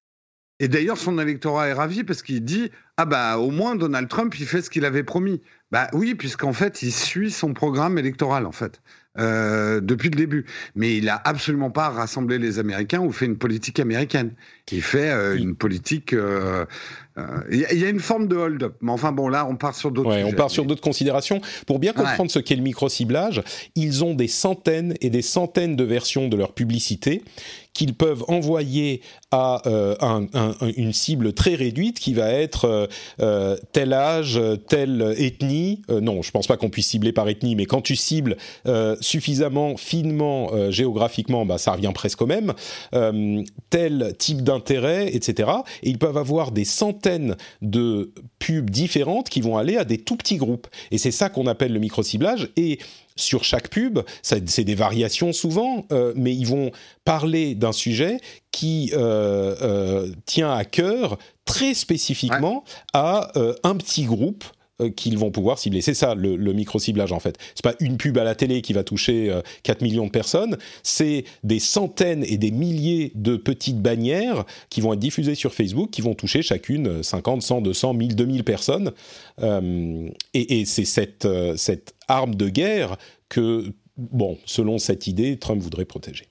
Et d'ailleurs, son électorat est ravi parce qu'il dit ah bah au moins Donald Trump il fait ce qu'il avait promis. Bah oui, puisqu'en fait il suit son programme électoral en fait. Euh, depuis le début. Mais il n'a absolument pas rassemblé les Américains ou fait une politique américaine. Il fait euh, une politique... Il euh, euh, y, y a une forme de hold-up. Mais enfin bon, là, on part sur d'autres ouais, sujets. On part sur d'autres considérations. Pour bien comprendre ouais. ce qu'est le micro-ciblage, ils ont des centaines et des centaines de versions de leur publicité qu'ils peuvent envoyer à euh, un, un, une cible très réduite qui va être euh, euh, tel âge, telle ethnie. Euh, non, je ne pense pas qu'on puisse cibler par ethnie, mais quand tu cibles euh, suffisamment finement euh, géographiquement, bah, ça revient presque au même, euh, tel type d'intérêt, et cetera. Et ils peuvent avoir des centaines de pubs différentes qui vont aller à des tout petits groupes. Et c'est ça qu'on appelle le micro-ciblage. Et sur chaque pub, ça, c'est des variations souvent, euh, mais ils vont parler d'un sujet qui euh, euh, tient à cœur très spécifiquement ouais. à euh, un petit groupe euh, qu'ils vont pouvoir cibler. C'est ça le, le micro-ciblage en fait. C'est pas une pub à la télé qui va toucher euh, quatre millions de personnes, c'est des centaines et des milliers de petites bannières qui vont être diffusées sur Facebook, qui vont toucher chacune cinquante, cent, deux cents, mille, deux mille personnes. Euh, et, et c'est cette, euh, cette arme de guerre que, bon, selon cette idée, Trump voudrait protéger.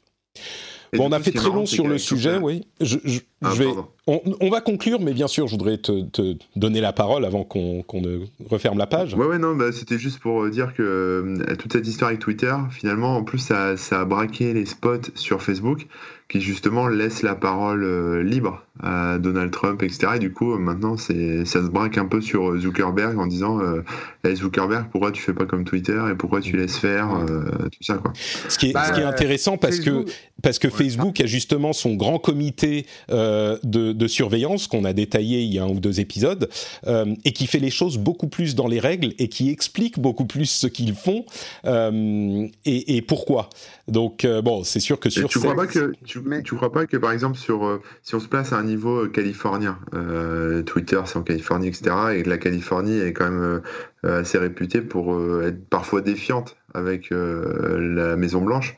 Et bon, on a fait très long sur le sujet, oui. Je, je, ah, je vais, on, on va conclure, mais bien sûr, je voudrais te, te donner la parole avant qu'on, qu'on ne referme la page. Ouais, ouais, non, bah, c'était juste pour dire que euh, toute cette histoire avec Twitter, finalement, en plus, ça, ça a braqué les spots sur Facebook, qui justement laissent la parole euh, libre à Donald Trump, et cetera. Et du coup, maintenant, c'est, ça se braque un peu sur Zuckerberg en disant euh, hey, Zuckerberg, pourquoi tu fais pas comme Twitter et pourquoi tu laisses faire euh, tout ça, quoi. Ce qui est, bah, ce qui est intéressant parce Facebook, que, parce que ouais. Facebook a justement son grand comité euh, de, de surveillance qu'on a détaillé il y a un ou deux épisodes euh, et qui fait les choses beaucoup plus dans les règles et qui explique beaucoup plus ce qu'ils font euh, et, et pourquoi. Donc, euh, bon, c'est sûr que sur... Et tu crois pas que... Tu, tu crois pas que, par exemple, sur, euh, si on se place à un niveau californien, euh, Twitter c'est en Californie, et cetera, et la Californie est quand même euh, assez réputée pour euh, être parfois défiante avec euh, la Maison-Blanche,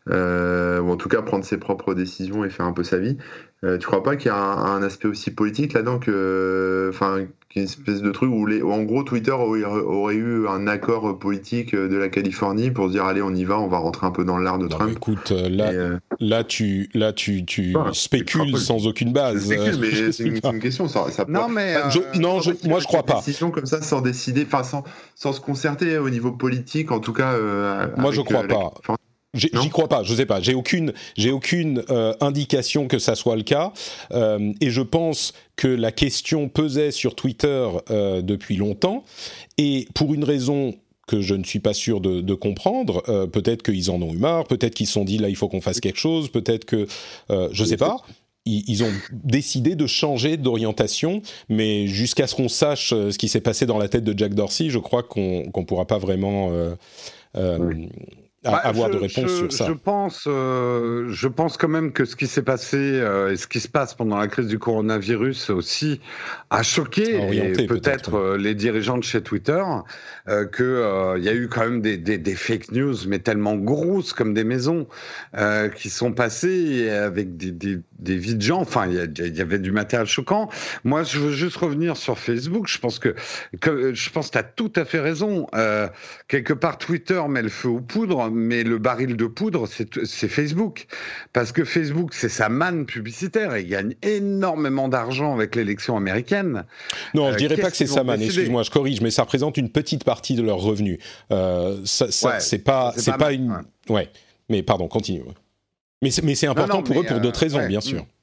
euh, ou en tout cas prendre ses propres décisions et faire un peu sa vie. Euh, tu crois pas qu'il y a un, un aspect aussi politique là-dedans que, enfin, qu'une espèce de truc où, les, où en gros Twitter aurait, aurait eu un accord politique de la Californie pour se dire allez on y va, on va rentrer un peu dans l'art de non, Trump. Écoute, là, euh... là tu, là tu, tu bah, spécules sans aucune base. Je spécule, mais c'est une, une question. Ça, ça non peut... mais euh, je, non, je, moi je crois pas. Décision comme ça sans décider, enfin sans, sans se concerter au niveau politique, en tout cas. Euh, moi avec, je crois euh, pas. La... J'y crois pas, je sais pas. J'ai aucune, j'ai aucune euh, indication que ça soit le cas, euh, et je pense que la question pesait sur Twitter euh, depuis longtemps, et pour une raison que je ne suis pas sûr de, de comprendre, euh, peut-être qu'ils en ont eu marre, peut-être qu'ils se sont dit là il faut qu'on fasse quelque chose, peut-être que euh, je sais pas. Ils, ils ont décidé de changer d'orientation, mais jusqu'à ce qu'on sache ce qui s'est passé dans la tête de Jack Dorsey, je crois qu'on qu'on pourra pas vraiment. Euh, euh, oui. À bah, avoir je, de réponse je, sur ça. Je pense, euh, je pense quand même que ce qui s'est passé euh, et ce qui se passe pendant la crise du coronavirus aussi a choqué Orienté, et peut-être, peut-être euh, les dirigeants de chez Twitter, euh, que euh, il y a eu quand même des, des, des fake news, mais tellement grosses comme des maisons, euh, qui sont passées avec des, des, des vies de gens. Enfin, il y, y avait du matériel choquant. Moi, je veux juste revenir sur Facebook. Je pense que, que je pense que tu as tout à fait raison. Euh, quelque part, Twitter met le feu aux poudres. Mais le baril de poudre, c'est, c'est Facebook. Parce que Facebook, c'est sa manne publicitaire. Il gagne énormément d'argent avec l'élection américaine. Non, je euh, dirais pas que c'est sa manne. Excuse-moi, je corrige, mais ça représente une petite partie de leurs revenus. Euh, ça, ça, ouais, c'est pas, c'est, c'est pas, pas une. Ouais. ouais. Mais pardon, continue. Mais c'est, mais c'est important non, non, pour eux pour euh, d'autres raisons, ouais, bien sûr. Mmh.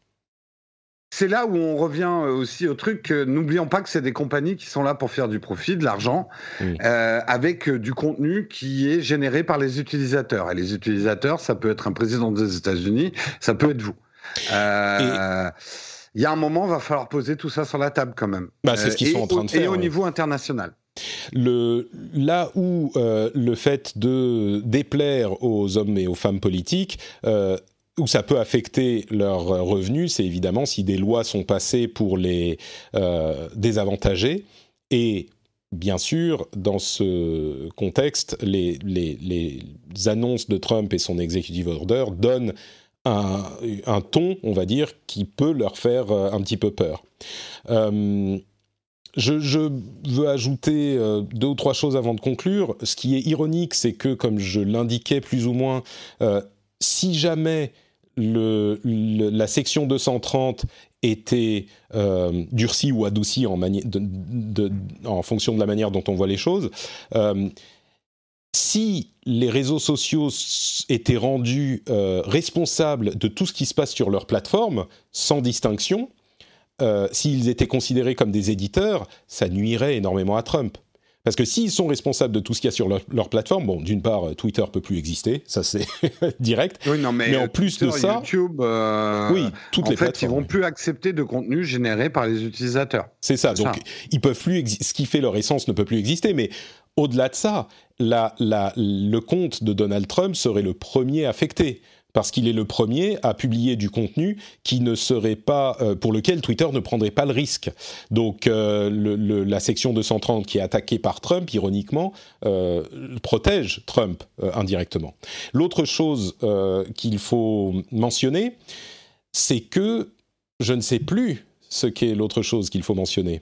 C'est là où on revient aussi au truc que n'oublions pas que c'est des compagnies qui sont là pour faire du profit, de l'argent, oui. euh, avec du contenu qui est généré par les utilisateurs. Et les utilisateurs, ça peut être un président des États-Unis, ça peut être vous. Euh, Et... Il y a un moment, il va falloir poser tout ça sur la table quand même. Bah, c'est ce qu'ils et, sont en train de faire. Et au ouais. niveau international. Le, là où euh, le fait de déplaire aux hommes et aux femmes politiques... Euh, où ça peut affecter leurs revenus, c'est évidemment si des lois sont passées pour les euh, désavantager. Et bien sûr, dans ce contexte, les, les, les annonces de Trump et son executive order donnent un, un ton, on va dire, qui peut leur faire un petit peu peur. Euh, Je, je veux ajouter euh, deux ou trois choses avant de conclure. Ce qui est ironique, c'est que, comme je l'indiquais plus ou moins, euh, si jamais le, le, la section deux cent trente était euh, durcie ou adoucie en, mani- de, de, en fonction de la manière dont on voit les choses, euh, si les réseaux sociaux étaient rendus euh, responsables de tout ce qui se passe sur leur plateforme, sans distinction, euh, s'ils étaient considérés comme des éditeurs, ça nuirait énormément à Trump. Parce que s'ils sont responsables de tout ce qu'il y a sur leur, leur plateforme, bon, d'une part, Twitter peut plus exister, ça c'est direct. Oui, non, mais, mais en plus Twitter, de ça, YouTube, euh, oui, toutes en les fait, plateformes. ils vont plus accepter de contenu généré par les utilisateurs. C'est ça. C'est donc, ça. Ils peuvent plus exi- ce qui fait leur essence ne peut plus exister. Mais au-delà de ça, la, la, le compte de Donald Trump serait le premier affecté. Parce qu'il est le premier à publier du contenu qui ne serait pas, euh, pour lequel Twitter ne prendrait pas le risque. Donc euh, le, le, la section deux cent trente qui est attaquée par Trump, ironiquement, euh, protège Trump euh, indirectement. L'autre chose euh, qu'il faut mentionner, c'est que je ne sais plus ce qu'est l'autre chose qu'il faut mentionner.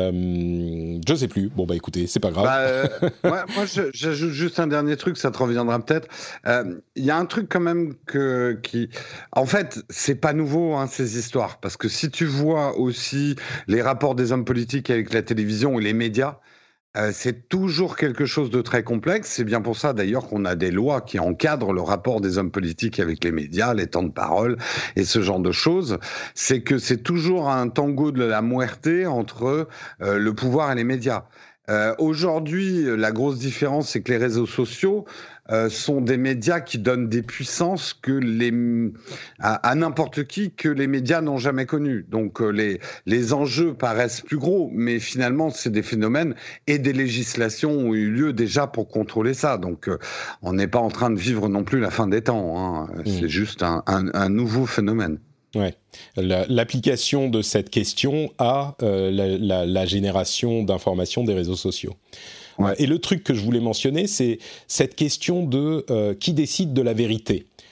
Euh, je sais plus. Bon bah écoutez, c'est pas grave. Bah, euh, moi, moi je, j'ajoute juste un dernier truc, ça te reviendra peut-être. Il euh, y a un truc quand même que qui, en fait, c'est pas nouveau hein, ces histoires, parce que si tu vois aussi les rapports des hommes politiques avec la télévision et les médias. Euh, c'est toujours quelque chose de très complexe. C'est bien pour ça, d'ailleurs, qu'on a des lois qui encadrent le rapport des hommes politiques avec les médias, les temps de parole et ce genre de choses. C'est que c'est toujours un tango de la muerte entre euh, le pouvoir et les médias. Euh, aujourd'hui, la grosse différence, c'est que les réseaux sociaux euh, sont des médias qui donnent des puissances que les, à, à n'importe qui que les médias n'ont jamais connues. Donc euh, les, les enjeux paraissent plus gros, mais finalement, c'est des phénomènes et des législations ont eu lieu déjà pour contrôler ça. Donc euh, on n'est pas en train de vivre non plus la fin des temps. Hein. Mmh. C'est juste un, un, un nouveau phénomène. Ouais. La, l'application de cette question à euh, la, la, la génération d'informations des réseaux sociaux. Ouais. Et le truc que je voulais mentionner, c'est cette question de euh, qui décide de la vérité.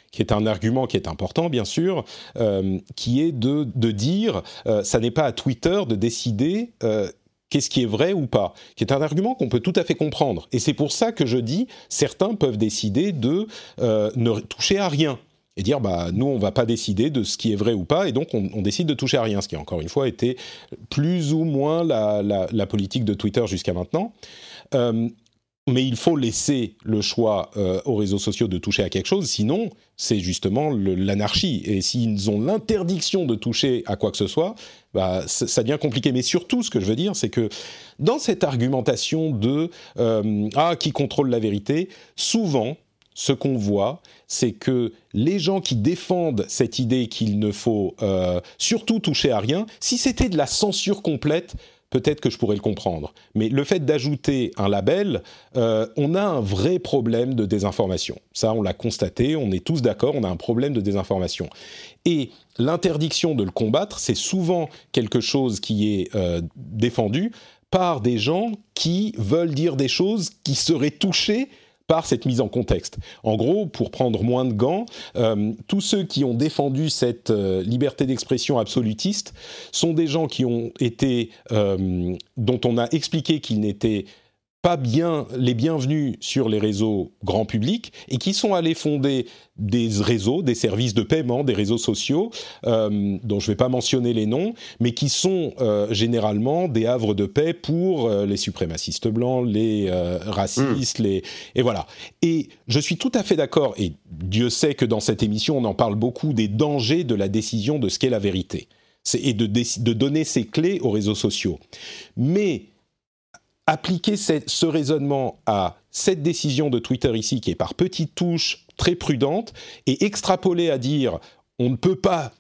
qui est un argument qui est important, bien sûr, euh, qui est de, de dire euh, ça n'est pas à Twitter de décider euh, qu'est-ce qui est vrai ou pas, qui est un argument qu'on peut tout à fait comprendre. Et c'est pour ça que je dis, certains peuvent décider de euh, ne toucher à rien et dire, bah, nous, on ne va pas décider de ce qui est vrai ou pas, et donc on, on décide de toucher à rien, ce qui, encore une fois, était plus ou moins la, la, la politique de Twitter jusqu'à maintenant. Euh, mais il faut laisser le choix euh, aux réseaux sociaux de toucher à quelque chose, sinon c'est justement le, l'anarchie. Et s'ils ont l'interdiction de toucher à quoi que ce soit, bah, ça, ça devient compliqué. Mais surtout, ce que je veux dire, c'est que dans cette argumentation de euh, « ah, qui contrôle la vérité », souvent, ce qu'on voit, c'est que les gens qui défendent cette idée qu'il ne faut euh, surtout toucher à rien, si c'était de la censure complète, peut-être que je pourrais le comprendre. Mais le fait d'ajouter un label, euh, on a un vrai problème de désinformation. Ça, on l'a constaté, on est tous d'accord, on a un problème de désinformation. Et l'interdiction de le combattre, c'est souvent quelque chose qui est euh, défendu par des gens qui veulent dire des choses qui seraient touchées par cette mise en contexte. En gros, pour prendre moins de gants, euh, tous ceux qui ont défendu cette euh, liberté d'expression absolutiste sont des gens qui ont été, euh, dont on a expliqué qu'ils n'étaient pas bien les bienvenus sur les réseaux grand public et qui sont allés fonder des réseaux, des services de paiement, des réseaux sociaux, euh, dont je ne vais pas mentionner les noms, mais qui sont euh, généralement des havres de paix pour euh, les suprémacistes blancs, les euh, racistes, mmh. les... et voilà. Et je suis tout à fait d'accord, et Dieu sait que dans cette émission, on en parle beaucoup, des dangers de la décision de ce qu'est la vérité, c'est, et de, de donner ces clés aux réseaux sociaux. Mais appliquer cette, ce raisonnement à cette décision de Twitter ici, qui est par petites touches très prudente, et extrapoler à dire on ne peut pas,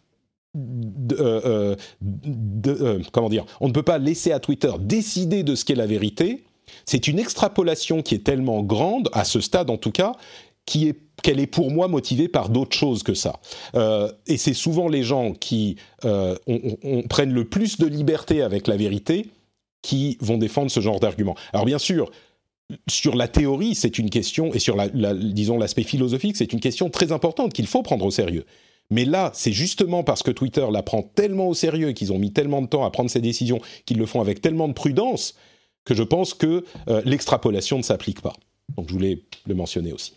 de, euh, de, euh, comment dire, on ne peut pas laisser à Twitter décider de ce qu'est la vérité. C'est une extrapolation qui est tellement grande, à ce stade en tout cas, qui est, qu'elle est pour moi motivée par d'autres choses que ça. Euh, et c'est souvent les gens qui euh, on, on, on prennent le plus de liberté avec la vérité qui vont défendre ce genre d'argument. Alors bien sûr, sur la théorie, c'est une question, et sur la, la, disons l'aspect philosophique, c'est une question très importante qu'il faut prendre au sérieux. Mais là, c'est justement parce que Twitter la prend tellement au sérieux, qu'ils ont mis tellement de temps à prendre ces décisions, qu'ils le font avec tellement de prudence, que je pense que euh, l'extrapolation ne s'applique pas. Donc je voulais le mentionner aussi.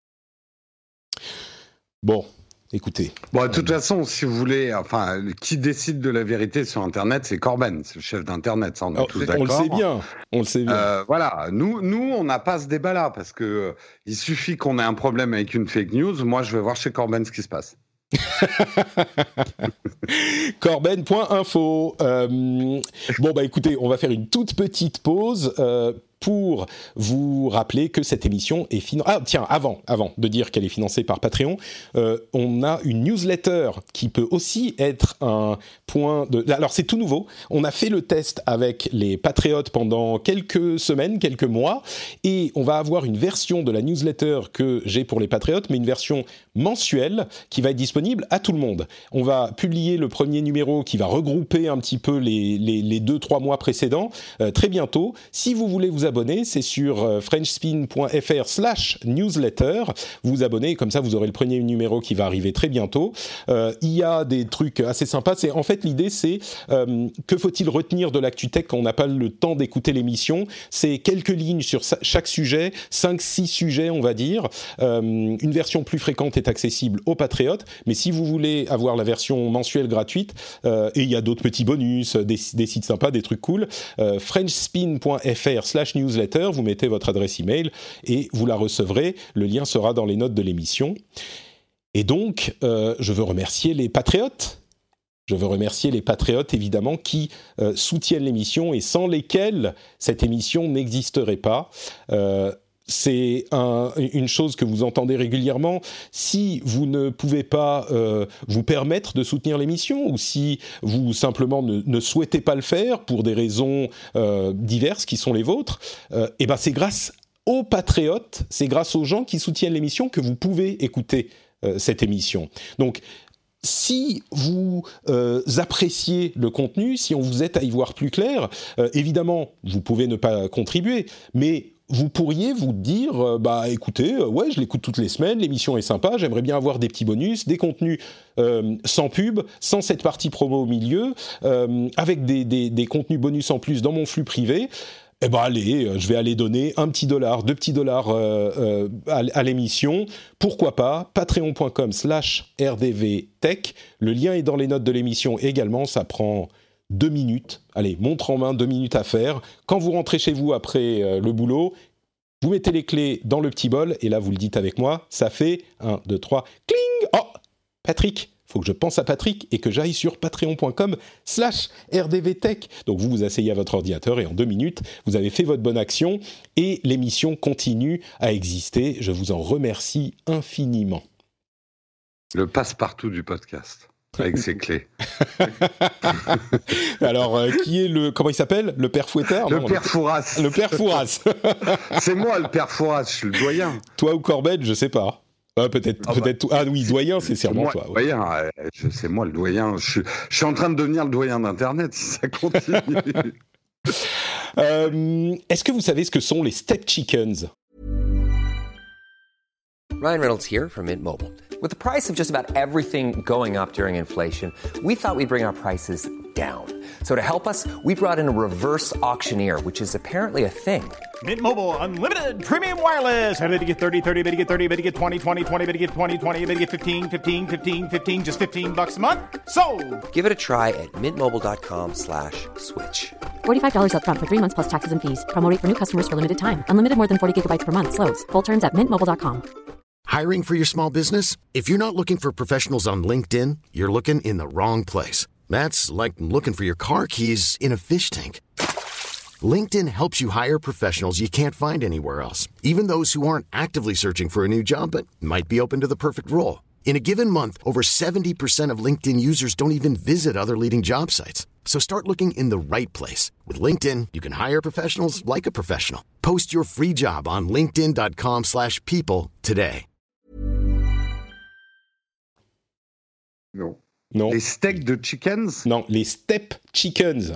Bon. Écoutez. Bon, de toute euh, façon, si vous voulez, enfin, qui décide de la vérité sur Internet, c'est Corben, c'est le chef d'Internet, ça, on est oh, tous d'accord. On le sait bien, on le sait bien. Euh, voilà, nous, nous, on n'a pas ce débat-là, parce que euh, il suffit qu'on ait un problème avec une fake news, moi, je vais voir chez Corben ce qui se passe. Corben point info. Euh, bon, bah écoutez, on va faire une toute petite pause. Euh, pour vous rappeler que cette émission est financée... Ah tiens, avant, avant de dire qu'elle est financée par Patreon, euh, on a une newsletter qui peut aussi être un point de... Alors c'est tout nouveau, on a fait le test avec les patriotes pendant quelques semaines, quelques mois, et on va avoir une version de la newsletter que j'ai pour les patriotes, mais une version mensuelle qui va être disponible à tout le monde. On va publier le premier numéro qui va regrouper un petit peu les, les, les deux, trois mois précédents euh, très bientôt. Si vous voulez vous abonner, c'est sur euh, frenchspin point f r slash newsletter. Vous vous abonnez, comme ça vous aurez le premier numéro qui va arriver très bientôt. Euh, il y a des trucs assez sympas. C'est, en fait, l'idée, c'est euh, que faut-il retenir de l'ActuTech quand on n'a pas le temps d'écouter l'émission. C'est quelques lignes sur sa- chaque sujet, cinq six sujets, on va dire. Euh, une version plus fréquente est accessible aux patriotes, mais si vous voulez avoir la version mensuelle gratuite, euh, et il y a d'autres petits bonus, des, des sites sympas, des trucs cool, euh, frenchspin point f r slash newsletter, vous mettez votre adresse email et vous la recevrez. Le lien sera dans les notes de l'émission. Et donc, euh, je veux remercier les patriotes. Je veux remercier les patriotes, évidemment, qui euh, soutiennent l'émission et sans lesquels cette émission n'existerait pas. Euh, c'est un, une chose que vous entendez régulièrement. Si vous ne pouvez pas euh, vous permettre de soutenir l'émission ou si vous simplement ne, ne souhaitez pas le faire pour des raisons euh, diverses qui sont les vôtres, euh, et ben c'est grâce aux patriotes, c'est grâce aux gens qui soutiennent l'émission que vous pouvez écouter euh, cette émission. Donc, si vous euh, appréciez le contenu, si on vous aide à y voir plus clair, euh, évidemment, vous pouvez ne pas contribuer, mais vous pourriez vous dire, euh, bah écoutez, euh, ouais, je l'écoute toutes les semaines, l'émission est sympa, j'aimerais bien avoir des petits bonus, des contenus euh, sans pub, sans cette partie promo au milieu, euh, avec des, des, des contenus bonus en plus dans mon flux privé. Eh ben allez, je vais aller donner un petit dollar, deux petits dollars euh, euh, à, à l'émission. Pourquoi pas? Patreon.com slash rdvtech. Le lien est dans les notes de l'émission également. Ça prend deux minutes. Allez, montre en main, deux minutes à faire. Quand vous rentrez chez vous après euh, le boulot, vous mettez les clés dans le petit bol. Et là, vous le dites avec moi. Ça fait un, deux, trois, cling. Oh, Patrick, il faut que je pense à Patrick et que j'aille sur patreon.com slash rdvtech. Donc vous vous asseyez à votre ordinateur et en deux minutes, vous avez fait votre bonne action et l'émission continue à exister. Je vous en remercie infiniment. Le passe-partout du podcast, avec ses clés. Alors, euh, qui est le... Comment il s'appelle? Le père Fouettard? Le non, père Fouras. Le père Fouras. C'est moi le père Fouras, je suis le doyen. Toi ou Corbett, je sais pas. Ah, peut-être, ah, peut-être. bah, Ah oui, doyen, c'est sûrement moi, toi. Ouais. Doyen, je, c'est moi le doyen. Je, je suis en train de devenir le doyen d'Internet si ça continue. euh, est-ce que vous savez ce que sont les step chickens? Ryan Reynolds here from Mint Mobile. With the price of just about everything going up during inflation, we thought we'd bring our prices down. So to help us, we brought in a reverse auctioneer, which is apparently a thing. Mint Mobile Unlimited Premium Wireless. How to get thirty, thirty, how to get thirty, how to get twenty, twenty, twenty, how to get twenty, twenty, how to get fifteen, fifteen, fifteen, fifteen, just fifteen bucks a month? Sold! Give it a try at mintmobile.com slash switch. forty-five dollars up front for three months plus taxes and fees. Promo rate for new customers for limited time. Unlimited more than forty gigabytes per month. Slows full terms at mint mobile dot com. Hiring for your small business? If you're not looking for professionals on LinkedIn, you're looking in the wrong place. That's like looking for your car keys in a fish tank. LinkedIn helps you hire professionals you can't find anywhere else, even those who aren't actively searching for a new job but might be open to the perfect role. In a given month, over seventy percent of LinkedIn users don't even visit other leading job sites. So start looking in the right place. With LinkedIn, you can hire professionals like a professional. Post your free job on linkedin.com slash people today. Non. Non. Les steaks de chickens? Non, les step chickens.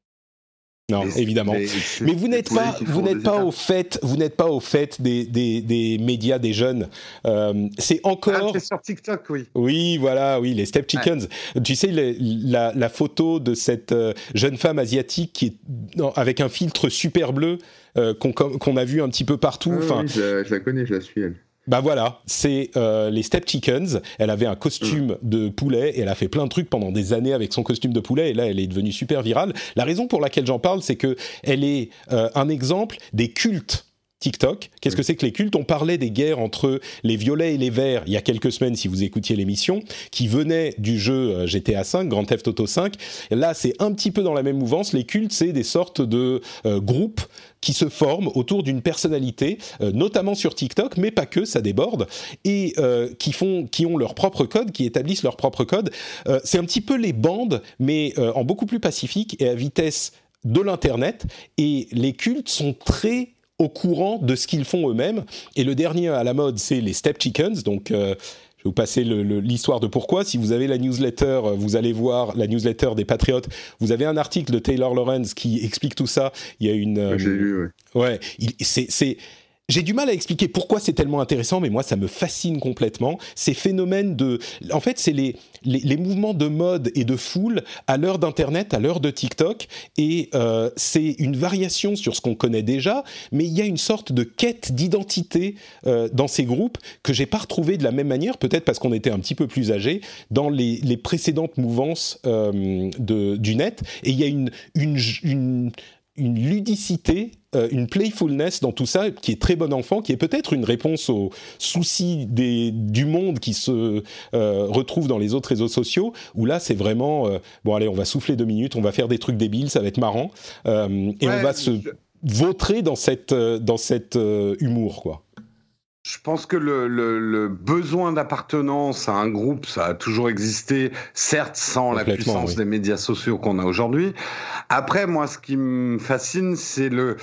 Non, les, évidemment. Les, mais vous n'êtes pas, vous n'êtes pas au fait, vous n'êtes pas au fait des des, des médias des jeunes. Euh, c'est encore. Ah, c'est sur TikTok, oui. Oui, voilà, oui, les step chickens. Ouais. Tu sais les, la la photo de cette euh, jeune femme asiatique qui est non, avec un filtre super bleu euh, qu'on qu'on a vu un petit peu partout. Ah, enfin, oui, je la, je la connais, je la suis elle. Bah voilà, c'est euh, les Step Chickens. Elle avait un costume mmh. de poulet et elle a fait plein de trucs pendant des années avec son costume de poulet et là elle est devenue super virale. La raison pour laquelle j'en parle, c'est que elle est euh, un exemple des cultes TikTok. Qu'est-ce que c'est que les cultes? On parlait des guerres entre les violets et les verts il y a quelques semaines, si vous écoutiez l'émission, qui venaient du jeu G T A cinq, Grand Theft Auto cinq. Et là, c'est un petit peu dans la même mouvance. Les cultes, c'est des sortes de euh, groupes qui se forment autour d'une personnalité, euh, notamment sur TikTok, mais pas que, ça déborde, et euh, qui font, qui ont leur propre code, qui établissent leur propre code. Euh, c'est un petit peu les bandes, mais euh, en beaucoup plus pacifique et à vitesse de l'internet. Et les cultes sont très au courant de ce qu'ils font eux-mêmes. Et le dernier à la mode, c'est les Step Chickens. Donc, euh, je vais vous passer le, le, l'histoire de pourquoi. Si vous avez la newsletter, vous allez voir la newsletter des Patriotes. Vous avez un article de Taylor Lorenz qui explique tout ça. Il y a une... Euh, J'ai lu, ouais. Ouais, il, c'est... c'est J'ai du mal à expliquer pourquoi c'est tellement intéressant, mais moi, ça me fascine complètement. Ces phénomènes de... En fait, c'est les, les, les mouvements de mode et de foule à l'heure d'Internet, à l'heure de TikTok. Et euh, c'est une variation sur ce qu'on connaît déjà, mais il y a une sorte de quête d'identité euh, dans ces groupes que j'ai pas retrouvé de la même manière, peut-être parce qu'on était un petit peu plus âgés, dans les, les précédentes mouvances euh, de, du net. Et il y a une... une, une une ludicité, euh, une playfulness dans tout ça qui est très bon enfant, qui est peut-être une réponse aux soucis des, du monde qui se euh, retrouvent dans les autres réseaux sociaux, où là c'est vraiment, euh, bon allez, on va souffler deux minutes, on va faire des trucs débiles, ça va être marrant, euh, et ouais, on va se je... vautrer dans cette, euh, dans cette euh, humour, quoi. Je pense que le, le, le besoin d'appartenance à un groupe, ça a toujours existé, certes sans la puissance oui. des médias sociaux qu'on a aujourd'hui. Après, moi, ce qui me fascine, c'est le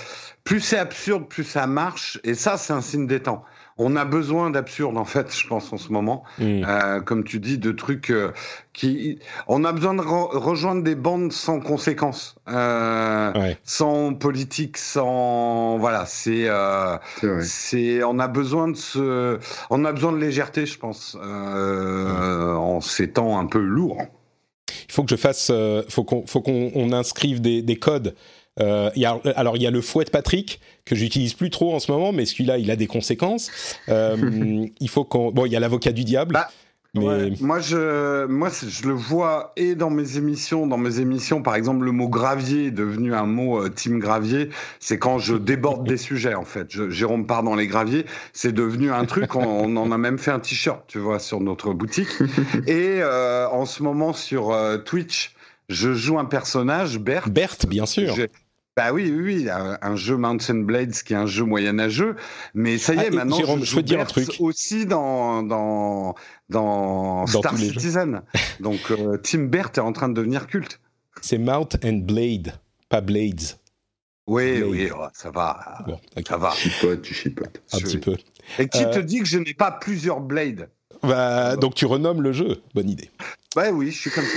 plus c'est absurde, plus ça marche. Et ça, c'est un signe des temps. On a besoin d'absurde, en fait, je pense, en ce moment. Mmh. Euh, comme tu dis, de trucs euh, qui... On a besoin de re- rejoindre des bandes sans conséquences, euh, ouais. sans politique, sans... Voilà, c'est... Euh, c'est, c'est... On a besoin de ce... On a besoin de légèreté, je pense, euh, mmh. en ces temps un peu lourds. Il faut que je fasse... Euh, faut qu'on, faut qu'on on inscrive des, des codes. Euh, y a, alors il y a le fouet de Patrick que j'utilise plus trop en ce moment, mais celui-là il a des conséquences. Euh, il faut qu'on bon il y a l'avocat du diable. Bah, mais... ouais, moi je moi je le vois et dans mes émissions, dans mes émissions par exemple le mot gravier est devenu un mot euh, team gravier. C'est quand je déborde des sujets en fait. Je, Jérôme part dans les graviers, c'est devenu un truc. On, on en a même fait un t-shirt, tu vois, sur notre boutique. Et euh, en ce moment sur euh, Twitch, je joue un personnage, Berthe. Berthe, bien sûr. J'ai... Bah oui, oui, oui, un, un jeu Mountain Blades qui est un jeu moyenâgeux, mais ça y est, ah, maintenant Jérôme, je je joue peux te dire un Berthe truc aussi dans dans dans, dans Star Citizen. Donc euh, Team Berthe est en train de devenir culte. C'est Mount and Blade, pas Blades. Oui, Blade. oui, oh, ça va, bon, okay. ça va. Tu chipotes, tu chipotes. Un petit peu. Et qui euh... te dit que je n'ai pas plusieurs Blades? Bah, donc tu renommes le jeu, bonne idée. Ouais, oui, je suis comme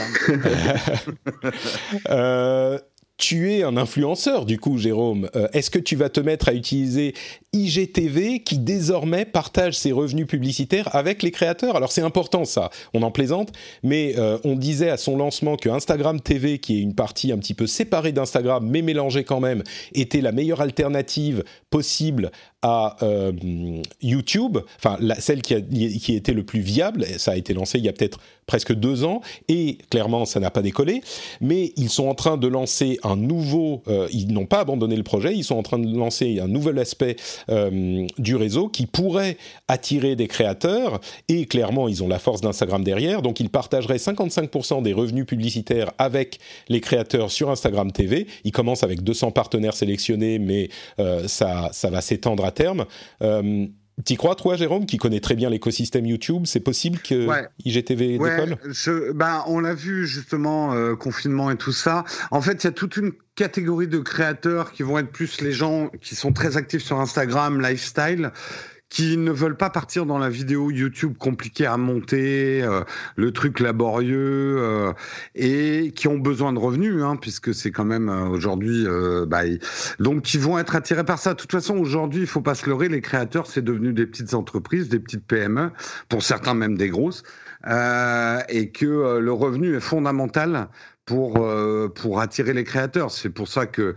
ça. euh, tu es un influenceur, du coup, Jérôme. Euh, est-ce que tu vas te mettre à utiliser I G T V qui désormais partage ses revenus publicitaires avec les créateurs? Alors c'est important ça, on en plaisante, mais euh, on disait à son lancement que Instagram T V, qui est une partie un petit peu séparée d'Instagram, mais mélangée quand même, était la meilleure alternative possible à euh, YouTube, enfin la, celle qui, a, qui était le plus viable. Ça a été lancé il y a peut-être presque deux ans et clairement ça n'a pas décollé, mais ils sont en train de lancer un nouveau, euh, ils n'ont pas abandonné le projet, ils sont en train de lancer un nouvel aspect euh, du réseau qui pourrait attirer des créateurs et clairement ils ont la force d'Instagram derrière, donc ils partageraient cinquante-cinq pour cent des revenus publicitaires avec les créateurs sur Instagram T V. Ils commencent avec deux cents partenaires sélectionnés, mais euh, ça, ça va s'étendre à terme. Euh, T'y crois, toi, Jérôme, qui connaît très bien l'écosystème YouTube? C'est possible que ouais. I G T V ouais, décolle? je, ben, on l'a vu, justement, euh, confinement et tout ça. En fait, il y a toute une catégorie de créateurs qui vont être plus les gens qui sont très actifs sur Instagram, lifestyle, qui ne veulent pas partir dans la vidéo YouTube compliquée à monter, euh, le truc laborieux, euh, et qui ont besoin de revenus, hein, puisque c'est quand même euh, aujourd'hui... Euh, bah, donc, qui vont être attirés par ça. De toute façon, aujourd'hui, il faut pas se leurrer, les créateurs, c'est devenu des petites entreprises, des petites P M E, pour certains même des grosses, euh, et que euh, le revenu est fondamental pour, euh, pour attirer les créateurs. C'est pour ça que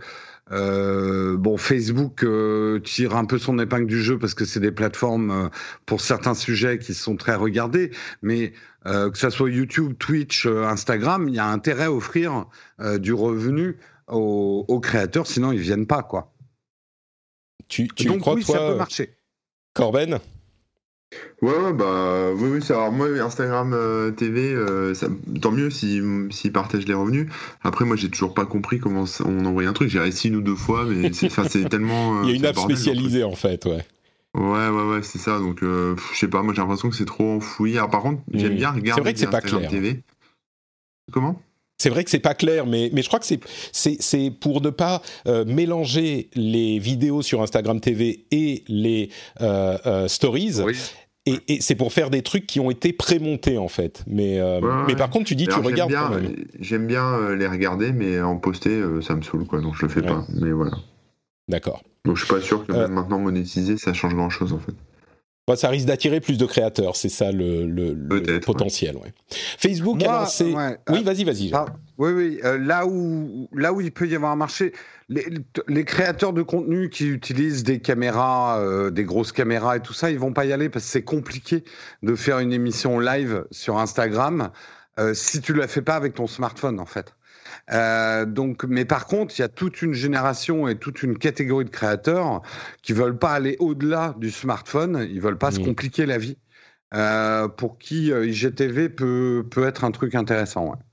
Euh, bon, Facebook euh, tire un peu son épingle du jeu parce que c'est des plateformes euh, pour certains sujets qui sont très regardés, mais euh, que ça soit YouTube, Twitch, euh, Instagram, il y a intérêt à offrir euh, du revenu aux, aux créateurs, sinon ils viennent pas, quoi. Tu, tu Donc crois, oui, toi, ça peut marcher. Corben? Ouais, ouais, bah, oui, oui, c'est, alors moi, Instagram euh, T V, euh, ça, tant mieux s'ils si, si partagent les revenus. Après, moi, j'ai toujours pas compris comment ça, on envoyait un truc. J'ai réussi une ou deux fois, mais c'est, c'est tellement. Euh, Il y a une app bordel, spécialisée, en fait, ouais. Ouais, ouais, ouais, c'est ça. Donc, euh, je sais pas, moi, j'ai l'impression que c'est trop enfoui. Alors, par contre, j'aime mmh. bien regarder. C'est vrai que c'est pas clair. T V. Comment ? C'est vrai que c'est pas clair, mais, mais je crois que c'est, c'est, c'est pour ne pas euh, mélanger les vidéos sur Instagram T V et les euh, euh, stories. Oui. Et, et c'est pour faire des trucs qui ont été pré-montés, en fait. Mais, euh, ouais, mais par contre, tu dis, alors, tu regardes bien, quand même. J'aime bien les regarder, mais en poster, euh, ça me saoule, quoi. Donc, je le fais ouais. pas. Mais voilà. D'accord. Donc, je suis pas sûr que euh... même maintenant, monétiser, ça change grand-chose, en fait. Bah, ça risque d'attirer plus de créateurs, c'est ça le, le, le potentiel. Ouais. Ouais. Facebook Moi, a lancé... Ouais, oui, euh, vas-y, vas-y. Ah, oui, oui. Euh, là, où, là où il peut y avoir un marché, les, les créateurs de contenu qui utilisent des caméras, euh, des grosses caméras et tout ça, ils vont pas y aller parce que c'est compliqué de faire une émission live sur Instagram euh, si tu la fais pas avec ton smartphone, en fait. Euh, donc, mais par contre, il y a toute une génération et toute une catégorie de créateurs qui veulent pas aller au-delà du smartphone, ils veulent pas mmh. se compliquer la vie. Euh, pour qui euh, I G T V peut peut être un truc intéressant. Ouais.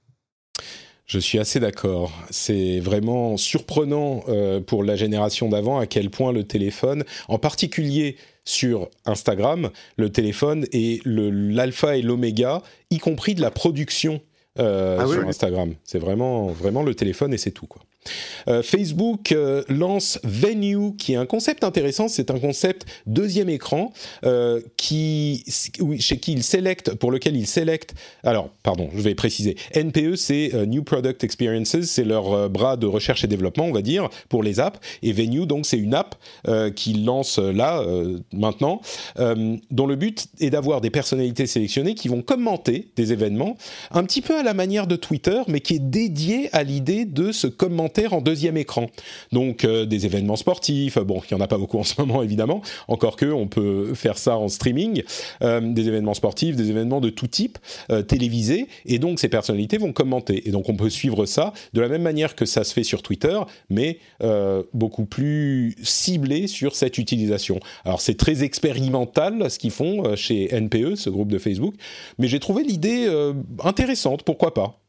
Je suis assez d'accord. C'est vraiment surprenant euh, pour la génération d'avant à quel point le téléphone, en particulier sur Instagram, le téléphone est le, l'alpha et l'oméga, y compris de la production. Euh, ah sur oui, Instagram. Oui. C'est vraiment, vraiment le téléphone et c'est tout, quoi. Euh, Facebook euh, lance Venue, qui est un concept intéressant. C'est un concept deuxième écran euh, qui, chez qui il sélecte, pour lequel il sélecte. Alors, pardon, je vais préciser. N P E, c'est euh, New Product Experiences, c'est leur euh, bras de recherche et développement, on va dire, pour les apps. Et Venue, donc, c'est une app euh, qu'il lance euh, là, euh, maintenant, euh, dont le but est d'avoir des personnalités sélectionnées qui vont commenter des événements, un petit peu à la manière de Twitter, mais qui est dédié à l'idée de ce commentaire en deuxième écran. Donc, euh, des événements sportifs, bon, il n'y en a pas beaucoup en ce moment, évidemment, encore que on peut faire ça en streaming, euh, des événements sportifs, des événements de tout type, euh, télévisés, et donc ces personnalités vont commenter. Et donc, on peut suivre ça de la même manière que ça se fait sur Twitter, mais euh, beaucoup plus ciblé sur cette utilisation. Alors, c'est très expérimental, ce qu'ils font euh, chez N P E, ce groupe de Facebook, mais j'ai trouvé l'idée euh, intéressante, pourquoi pas.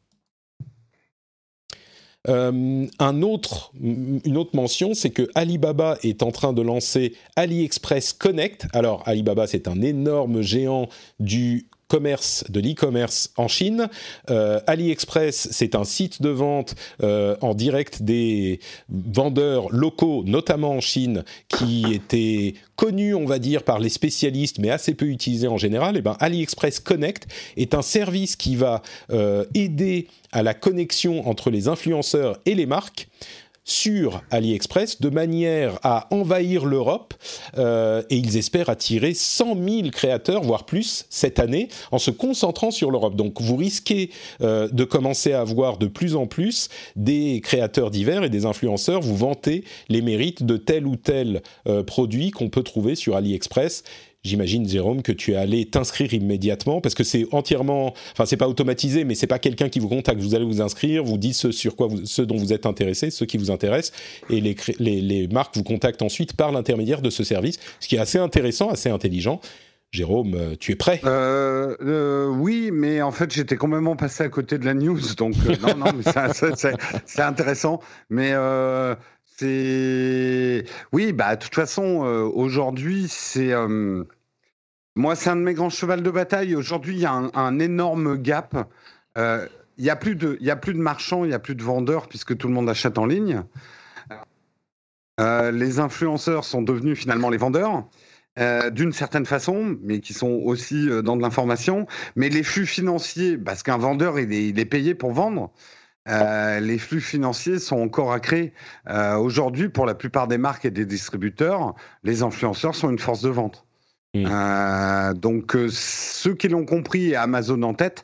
Euh, un autre, une autre mention, c'est que Alibaba est en train de lancer AliExpress Connect. Alors, Alibaba, c'est un énorme géant du commerce, de l'e-commerce en Chine. Euh, AliExpress, c'est un site de vente euh, en direct des vendeurs locaux, notamment en Chine, qui était connu, on va dire, par les spécialistes, mais assez peu utilisé en général. Et ben, AliExpress Connect est un service qui va euh, aider à la connexion entre les influenceurs et les marques sur AliExpress, de manière à envahir l'Europe, euh, et ils espèrent attirer cent mille créateurs, voire plus, cette année, en se concentrant sur l'Europe. Donc vous risquez euh, de commencer à avoir de plus en plus des créateurs divers et des influenceurs vous vanter les mérites de tel ou tel euh, produit qu'on peut trouver sur AliExpress. J'imagine, Jérôme, que tu es allé t'inscrire immédiatement, parce que c'est entièrement, enfin c'est pas automatisé, mais c'est pas quelqu'un qui vous contacte. Vous allez vous inscrire, vous dites ce sur quoi vous, ce dont vous êtes intéressé, ce qui vous intéresse, et les, les, les marques vous contactent ensuite par l'intermédiaire de ce service, ce qui est assez intéressant, assez intelligent. Jérôme, tu es prêt ? euh, euh, Oui, mais en fait, j'étais complètement passé à côté de la news, donc euh, non, non, mais ça, ça, c'est, c'est intéressant, mais euh, c'est, oui, bah, de toute façon, euh, aujourd'hui, c'est, euh... moi, c'est un de mes grands chevals de bataille. Aujourd'hui, il y a un, un énorme gap. Euh, il y a plus de, il y a plus de marchands, il y a plus de vendeurs puisque tout le monde achète en ligne. Euh, les influenceurs sont devenus finalement les vendeurs. Euh, d'une certaine façon, mais qui sont aussi euh, dans de l'information. Mais les flux financiers, parce qu'un vendeur, il est, il est payé pour vendre, euh, les flux financiers sont encore à créer. Euh, aujourd'hui, pour la plupart des marques et des distributeurs, les influenceurs sont une force de vente. Mmh. Euh, donc, euh, ceux qui l'ont compris, et Amazon en tête,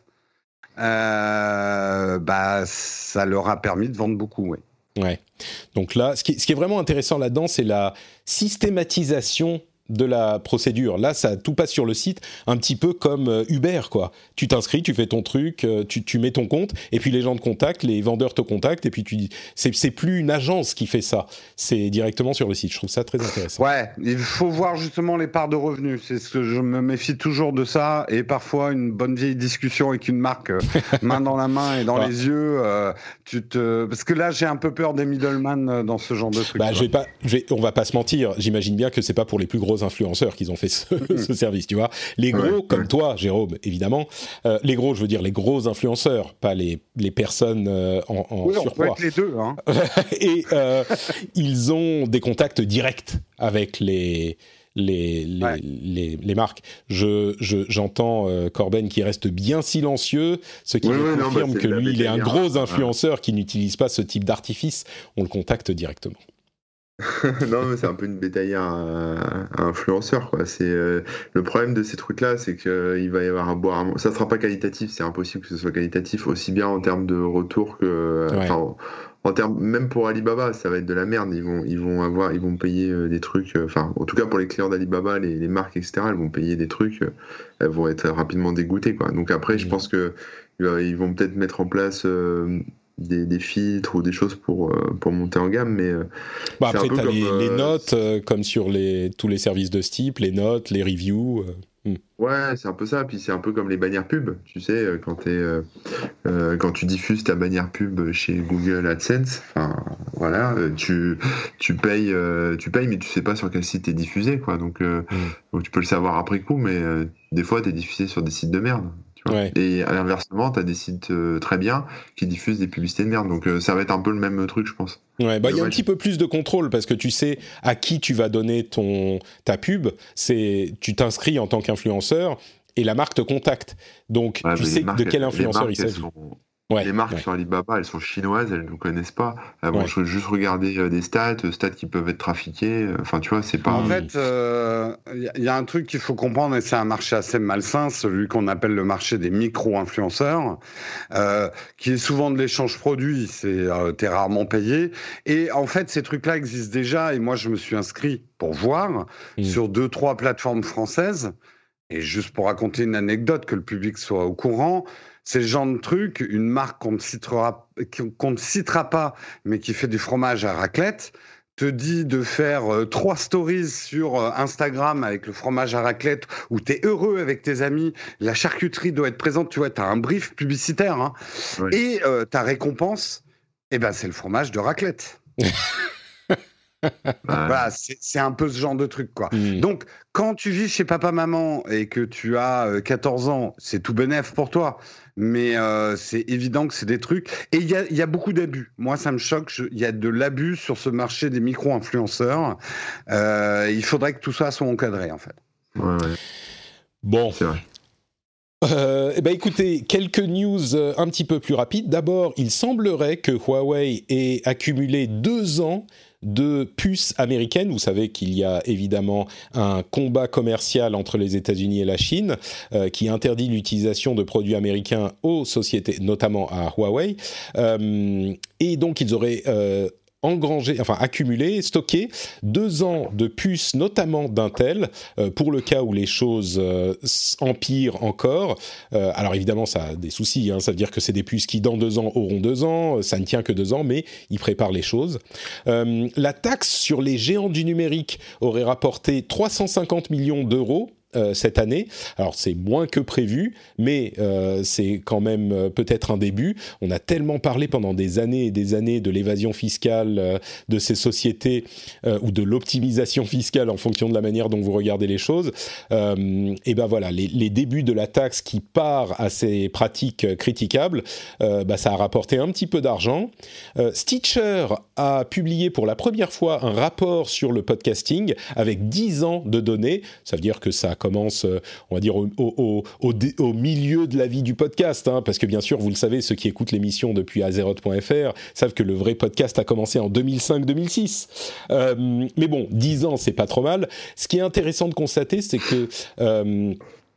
euh, bah, ça leur a permis de vendre beaucoup, oui. Ouais. Donc là, ce qui, ce qui est vraiment intéressant là-dedans, c'est la systématisation de la procédure. Là, ça tout passe sur le site, un petit peu comme euh, Uber, quoi. Tu t'inscris, tu fais ton truc, euh, tu, tu mets ton compte, et puis les gens te contactent, les vendeurs te contactent, et puis tu dis, c'est, c'est plus une agence qui fait ça, c'est directement sur le site. Je trouve ça très intéressant. Ouais, il faut voir justement les parts de revenus. C'est ce que je me méfie toujours de ça, et parfois une bonne vieille discussion avec une marque, euh, main dans la main et dans ouais. les yeux, euh, tu te, parce que là, j'ai un peu peur des middlemen dans ce genre de trucs. Bah, je vais pas, je vais, on va pas se mentir. J'imagine bien que c'est pas pour les plus gros influenceurs qu'ils ont fait ce, ce service, tu vois. Les gros, ouais, comme ouais. toi, Jérôme, évidemment. Euh, les gros, je veux dire les gros influenceurs, pas les, les personnes euh, en, en oui, surpoids. On peut être les deux, hein. Et euh, ils ont des contacts directs avec les... Les, les, ouais. les, les marques. Je, je, j'entends euh, Corben qui reste bien silencieux, ce qui oui, oui, confirme non, bah, que lui, il est un gros influenceur ouais. qui n'utilise pas ce type d'artifice. On le contacte directement. Non, mais c'est un peu une bétaillère à, à influenceur, quoi. C'est euh, le problème de ces trucs-là, c'est qu'il euh, va y avoir un boire. Un... Ça sera pas qualitatif, c'est impossible que ce soit qualitatif, aussi bien en termes de retour que, ouais. enfin, en termes même pour Alibaba, ça va être de la merde. Ils vont, ils vont avoir, ils vont payer euh, des trucs. Enfin, euh, en tout cas pour les clients d'Alibaba, les, les marques, et cetera. Elles vont payer des trucs. Euh, elles vont être rapidement dégoûtées, quoi. Donc après, mmh. je pense que euh, ils vont peut-être mettre en place. Euh, Des, des filtres ou des choses pour, euh, pour monter en gamme, mais euh, bah après t'as les, euh, les notes euh, comme sur les, tous les services de ce type, les notes, les reviews euh. hmm. Ouais, c'est un peu ça, puis c'est un peu comme les bannières pub, tu sais, quand, t'es, euh, euh, quand tu diffuses ta bannière pub chez Google AdSense, enfin voilà, tu, tu, payes, euh, tu payes mais tu sais pas sur quel site t'es diffusé, quoi, donc, euh, hmm. donc tu peux le savoir après coup, mais euh, des fois t'es diffusé sur des sites de merde. Ouais. Et inversement, tu as des sites euh, très bien qui diffusent des publicités de merde. Donc euh, ça va être un peu le même truc, je pense. Ouais, bah il y a ouais, un petit peu plus de contrôle parce que tu sais à qui tu vas donner ton ta pub. C'est tu t'inscris en tant qu'influenceur et la marque te contacte. Donc ouais, tu sais marques, de quel influenceur il s'agit. Sont... Ouais, les marques ouais. sur Alibaba, elles sont chinoises, elles ne nous connaissent pas. Elles vont Ouais. juste regarder euh, des stats, euh, stats qui peuvent être trafiqués. Enfin, tu vois, c'est pas. En fait, il euh, y, y a un truc qu'il faut comprendre, et c'est un marché assez malsain, celui qu'on appelle le marché des micro-influenceurs, euh, qui est souvent de l'échange produit. C'est euh, t'es rarement payé. Et en fait, ces trucs-là existent déjà. Et moi, je me suis inscrit pour voir mmh. sur deux, trois plateformes françaises. Et juste pour raconter une anecdote, que le public soit au courant. C'est le genre de truc, une marque qu'on ne citera, qu'on ne citera pas, mais qui fait du fromage à raclette, te dit de faire euh, trois stories sur euh, Instagram avec le fromage à raclette où t'es heureux avec tes amis, la charcuterie doit être présente, tu vois, t'as un brief publicitaire, hein, oui. Et euh, ta récompense, eh ben, c'est le fromage de raclette. Voilà, c'est, c'est un peu ce genre de truc, quoi. Mmh. Donc, quand tu vis chez papa-maman et que tu as euh, quatorze ans, c'est tout bénef pour toi. Mais euh, c'est évident que c'est des trucs. Et il y a, y a beaucoup d'abus. Moi, ça me choque. Il y a de l'abus sur ce marché des micro-influenceurs. Euh, il faudrait que tout ça soit encadré, en fait. Ouais, ouais. Bon. C'est vrai. Euh, eh ben écoutez, quelques news euh, un petit peu plus rapides. D'abord, il semblerait que Huawei ait accumulé deux ans de puces américaines. Vous savez qu'il y a évidemment un combat commercial entre les États-Unis et la Chine euh, qui interdit l'utilisation de produits américains aux sociétés, notamment à Huawei. Euh, et donc, ils auraient... Euh, engrangé, enfin accumulé, stocké deux ans de puces, notamment d'Intel, euh, pour le cas où les choses euh, empirent encore. Euh, alors évidemment, ça a des soucis, hein, ça veut dire que c'est des puces qui dans deux ans auront deux ans, ça ne tient que deux ans, mais ils préparent les choses. Euh, la taxe sur les géants du numérique aurait rapporté trois cent cinquante millions d'euros Euh, cette année. Alors c'est moins que prévu, mais euh, c'est quand même euh, peut-être un début. On a tellement parlé pendant des années et des années de l'évasion fiscale euh, de ces sociétés euh, ou de l'optimisation fiscale en fonction de la manière dont vous regardez les choses. Euh, et ben voilà, les, les débuts de la taxe qui part à ces pratiques euh, critiquables, euh, bah, ça a rapporté un petit peu d'argent. Euh, Stitcher a publié pour la première fois un rapport sur le podcasting avec dix ans de données. Ça veut dire que ça commence, on va dire, au, au, au, au milieu de la vie du podcast, hein, parce que bien sûr, vous le savez, ceux qui écoutent l'émission depuis azeroth point f r savent que le vrai podcast a commencé en deux mille cinq deux mille six. Euh, mais bon, dix ans, c'est pas trop mal. Ce qui est intéressant de constater, c'est que... Euh,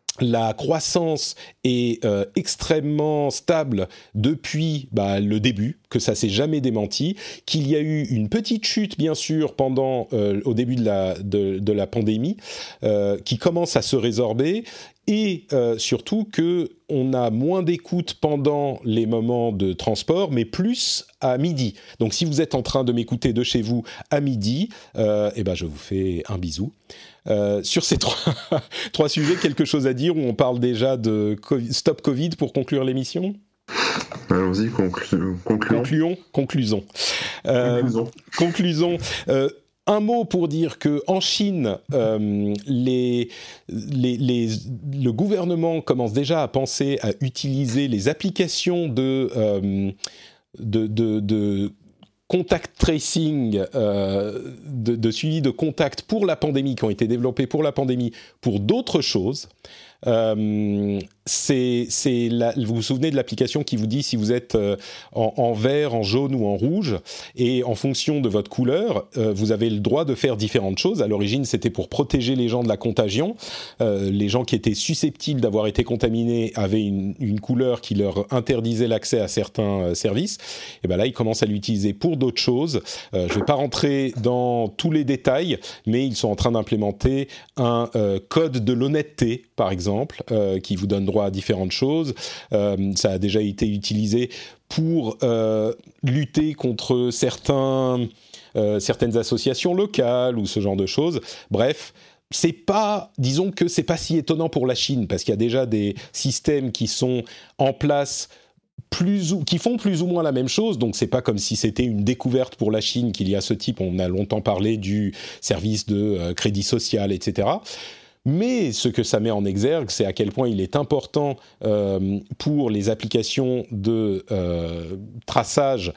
la croissance est euh, extrêmement stable depuis bah, le début, que ça s'est jamais démenti, qu'il y a eu une petite chute bien sûr pendant euh, au début de la de, de la pandémie, euh, qui commence à se résorber. Et euh, surtout qu'on a moins d'écoute pendant les moments de transport, mais plus à midi. Donc si vous êtes en train de m'écouter de chez vous à midi, euh, eh ben, je vous fais un bisou. Euh, sur ces trois, trois sujets, quelque chose à dire où on parle déjà de COVID, Stop Covid pour conclure l'émission ? Allons-y, conclu- concluons. Concluons, conclusons. Euh, conclusons. Conclusons. Euh, Un mot pour dire qu'en Chine, euh, les, les, les, le gouvernement commence déjà à penser à utiliser les applications de, euh, de, de, de contact tracing, euh, de, de suivi de contact pour la pandémie, qui ont été développées pour la pandémie, pour d'autres choses. Euh, c'est, c'est la, vous vous souvenez de l'application qui vous dit si vous êtes euh, en, en vert, en jaune ou en rouge, et en fonction de votre couleur, euh, vous avez le droit de faire différentes choses. À l'origine, c'était pour protéger les gens de la contagion. Euh, les gens qui étaient susceptibles d'avoir été contaminés avaient une, une couleur qui leur interdisait l'accès à certains euh, services. Et ben là, ils commencent à l'utiliser pour d'autres choses. Euh, je ne vais pas rentrer dans tous les détails, mais ils sont en train d'implémenter un euh, code de l'honnêteté, par exemple, euh, qui vous donne droit à différentes choses. Euh, ça a déjà été utilisé pour euh, lutter contre certains, euh, certaines associations locales ou ce genre de choses. Bref, c'est pas, disons que c'est pas si étonnant pour la Chine, parce qu'il y a déjà des systèmes qui sont en place plus ou, qui font plus ou moins la même chose, donc c'est pas comme si c'était une découverte pour la Chine qu'il y a ce type. On a longtemps parlé du service de euh, crédit social, et cetera. Mais ce que ça met en exergue, c'est à quel point il est important euh, pour les applications de euh, traçage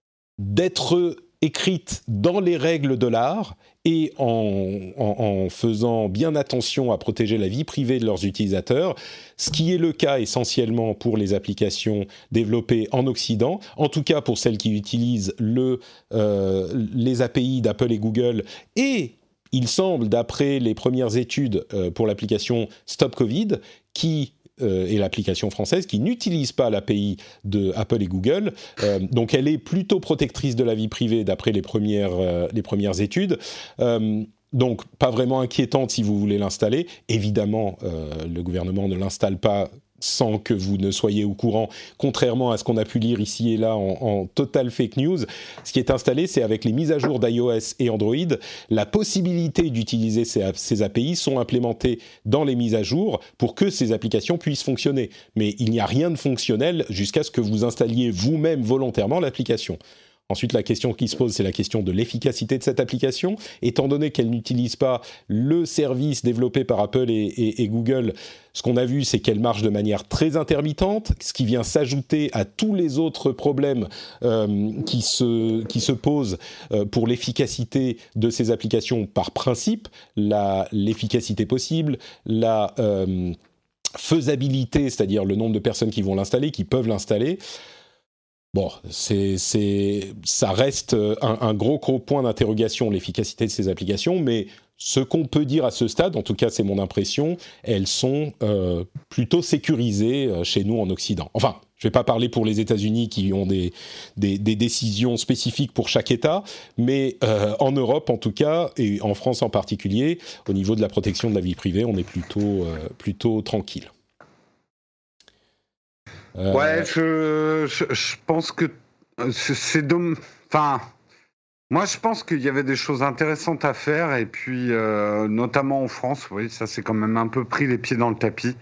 d'être écrites dans les règles de l'art et en, en, en faisant bien attention à protéger la vie privée de leurs utilisateurs, ce qui est le cas essentiellement pour les applications développées en Occident, en tout cas pour celles qui utilisent le, euh, les A P I d'Apple et Google, et il semble, d'après les premières études euh, pour l'application Stop Covid, qui euh, est l'application française, qui n'utilise pas l'A P I de Apple et Google, euh, donc elle est plutôt protectrice de la vie privée d'après les premières, euh, les premières études. Euh, donc pas vraiment inquiétante si vous voulez l'installer. Évidemment, euh, le gouvernement ne l'installe pas sans que vous ne soyez au courant, contrairement à ce qu'on a pu lire ici et là en, en total fake news. Ce qui est installé, c'est avec les mises à jour d'iOS et Android, la possibilité d'utiliser ces, ces A P I sont implémentées dans les mises à jour pour que ces applications puissent fonctionner. Mais il n'y a rien de fonctionnel jusqu'à ce que vous installiez vous-même volontairement l'application. Ensuite, la question qui se pose, c'est la question de l'efficacité de cette application. Étant donné qu'elle n'utilise pas le service développé par Apple et, et, et Google, ce qu'on a vu, c'est qu'elle marche de manière très intermittente, ce qui vient s'ajouter à tous les autres problèmes euh, qui, se, qui se posent euh, pour l'efficacité de ces applications par principe, la, l'efficacité possible, la euh, faisabilité, c'est-à-dire le nombre de personnes qui vont l'installer, qui peuvent l'installer. Bon, c'est, c'est, ça reste un, un gros, gros point d'interrogation, l'efficacité de ces applications, mais ce qu'on peut dire à ce stade, en tout cas c'est mon impression, elles sont euh, plutôt sécurisées euh, chez nous en Occident. Enfin, je ne vais pas parler pour les États-Unis qui ont des, des, des décisions spécifiques pour chaque État, mais euh, en Europe en tout cas, et en France en particulier, au niveau de la protection de la vie privée, on est plutôt, euh, plutôt tranquille. Euh... Ouais, je, je, je pense que c'est, c'est dommage. Enfin, moi, je pense qu'il y avait des choses intéressantes à faire, et puis euh, notamment en France, oui, ça s'est quand même un peu pris les pieds dans le tapis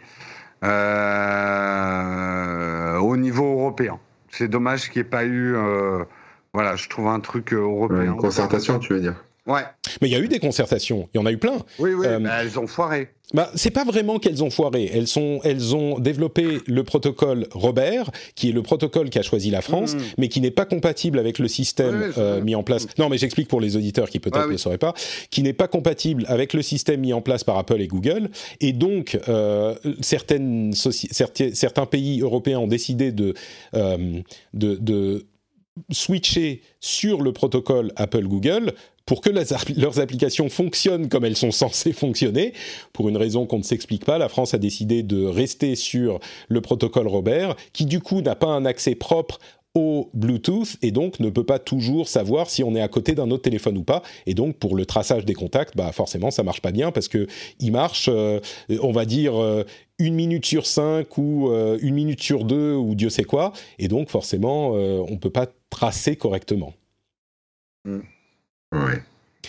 euh, au niveau européen. C'est dommage qu'il n'y ait pas eu, euh, voilà, je trouve un truc européen. Ouais, une concertation, tu veux dire? Ouais. Mais il y a eu des concertations, il y en a eu plein. Oui, oui, euh, bah, elles ont foiré. Bah, c'est pas vraiment qu'elles ont foiré. Elles, sont, elles ont développé le protocole Robert, qui est le protocole qu'a choisi la France, mmh. mais qui n'est pas compatible avec le système oui, euh, mis en place. Non, mais j'explique pour les auditeurs qui peut-être ah, oui. ne sauraient pas, qui n'est pas compatible avec le système mis en place par Apple et Google. Et donc, euh, certaines soci- certi- certains pays européens ont décidé de, euh, de, de switcher sur le protocole Apple-Google pour que les, leurs applications fonctionnent comme elles sont censées fonctionner. Pour une raison qu'on ne s'explique pas, la France a décidé de rester sur le protocole Robert, qui du coup n'a pas un accès propre au Bluetooth et donc ne peut pas toujours savoir si on est à côté d'un autre téléphone ou pas. Et donc pour le traçage des contacts, bah forcément ça marche pas bien parce que il marche, euh, on va dire euh, une minute sur cinq ou euh, une minute sur deux ou Dieu sait quoi. Et donc forcément euh, on peut pas tracer correctement. Mm. Ouais.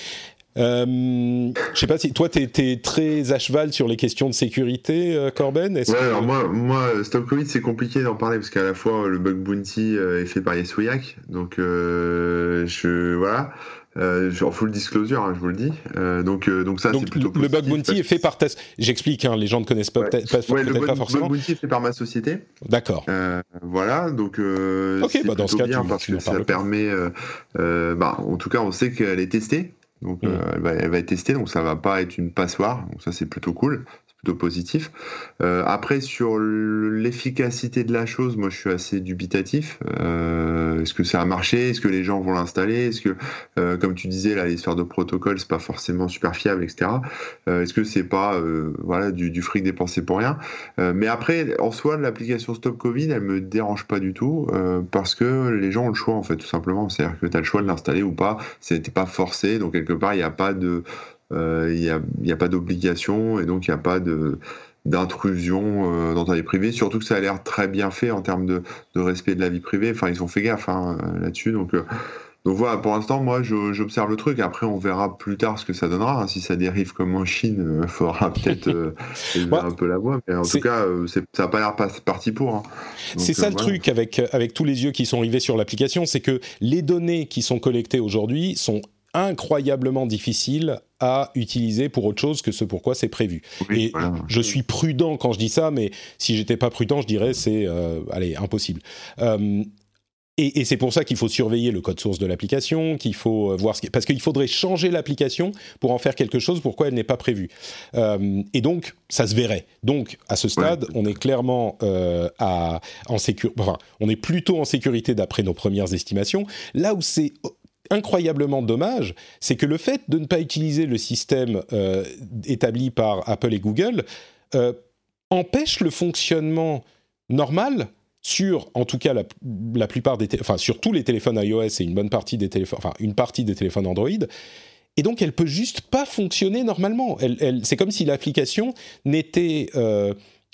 Euh, je sais pas si toi t'es, t'es très à cheval sur les questions de sécurité, euh, Corben. Est-ce ouais, que... alors moi, moi, Stop Covid, c'est compliqué d'en parler parce qu'à la fois le bug bounty euh, est fait par Yesouyak, donc euh, je voilà. Euh, en full disclosure, hein, je vous le dis. Euh, donc, euh, donc ça, donc c'est plutôt le bug bounty est fait par ta... J'explique, hein, les gens ne connaissent pas, ouais. peut-être, pas, ouais, peut-être le pas forcément. Le bug bounty est fait par ma société. D'accord. Euh, voilà, donc euh, okay, c'est bah, dans plutôt ce cas, bien tu, parce tu que ça permet. Euh, euh, bah, en tout cas, on sait qu'elle est testée. Donc, mmh. euh, elle, va, elle va être testée, donc ça va pas être une passoire. Donc ça, c'est plutôt cool. Plutôt positif. Euh, après, sur l'efficacité de la chose, moi je suis assez dubitatif. Euh, est-ce que ça a marché? Est-ce que les gens vont l'installer? Est-ce que, euh, comme tu disais, là, l'histoire de protocole, c'est pas forcément super fiable, et cetera. Euh, est-ce que c'est pas euh, voilà, du, du fric dépensé pour rien? euh, Mais après, en soi, l'application Stop Covid, elle me dérange pas du tout euh, parce que les gens ont le choix, en fait, tout simplement. C'est-à-dire que tu as le choix de l'installer ou pas. C'était pas forcé, donc quelque part, il n'y a pas de. Il euh, n'y a, y a pas d'obligation et donc il n'y a pas de, d'intrusion euh, dans ta vie privée, surtout que ça a l'air très bien fait en termes de, de respect de la vie privée, enfin ils ont fait gaffe hein, là-dessus, donc, euh, donc voilà, pour l'instant moi je, j'observe le truc, après on verra plus tard ce que ça donnera, hein. Si ça dérive comme en Chine, il euh, faudra peut-être euh, élever ouais. un peu la voix, mais en c'est... tout cas euh, c'est, ça n'a pas l'air pas, parti pour. Hein. Donc, c'est ça euh, le voilà. truc avec, avec tous les yeux qui sont rivés sur l'application, c'est que les données qui sont collectées aujourd'hui sont incroyablement difficile à utiliser pour autre chose que ce pourquoi c'est prévu. Oui, et voilà. je suis prudent quand je dis ça, mais si j'étais pas prudent, je dirais c'est euh, allez, impossible. Euh, et, et c'est pour ça qu'il faut surveiller le code source de l'application, qu'il faut voir ce qui... parce qu'il faudrait changer l'application pour en faire quelque chose pourquoi elle n'est pas prévue. Euh, et donc ça se verrait. Donc à ce stade, ouais. on est clairement euh, à, en sécurité. Enfin, on est plutôt en sécurité d'après nos premières estimations. Là où c'est incroyablement dommage, c'est que le fait de ne pas utiliser le système euh, établi par Apple et Google euh, empêche le fonctionnement normal sur, en tout cas, la, la plupart des, tél- enfin sur tous les téléphones iOS et une bonne partie des téléphones, enfin une partie des téléphones Android. Et donc, elle peut juste pas fonctionner normalement. Elle, elle, c'est comme si l'application n'était euh,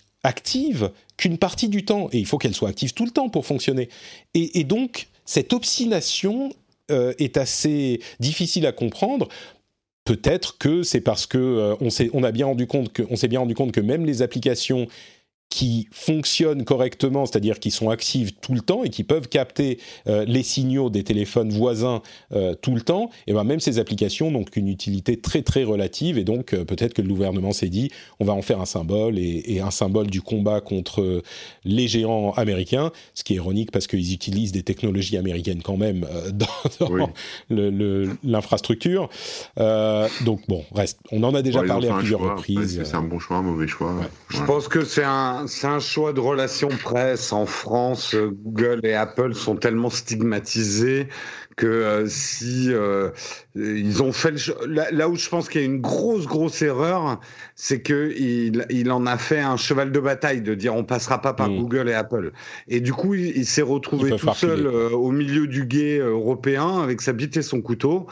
active qu'une partie du temps, et il faut qu'elle soit active tout le temps pour fonctionner. Et, et donc, cette obstination Euh, est assez difficile à comprendre. Peut-être que c'est parce que euh, on s'est, on a bien rendu compte que, on s'est bien rendu compte que même les applications qui fonctionnent correctement, c'est-à-dire qui sont actives tout le temps et qui peuvent capter euh, les signaux des téléphones voisins euh, tout le temps, et ben même ces applications n'ont qu'une utilité très très relative, et donc euh, peut-être que le gouvernement s'est dit on va en faire un symbole, et, et un symbole du combat contre les géants américains, ce qui est ironique parce qu'ils utilisent des technologies américaines quand même euh, dans, dans oui. le, le, l'infrastructure. Euh, donc bon, reste. On en a déjà bon, parlé à plusieurs choix. reprises. Est-ce que c'est un bon choix, un mauvais choix? Ouais. Je ouais. pense que c'est un C'est un choix de relations presse. En France, Google et Apple sont tellement stigmatisés que euh, si euh, ils ont fait le... là, là où je pense qu'il y a une grosse grosse erreur, c'est que il, il en a fait un cheval de bataille de dire on passera pas par mmh. Google et Apple. Et du coup, il, il s'est retrouvé tout seul euh, au milieu du gué européen avec sa bite et son couteau,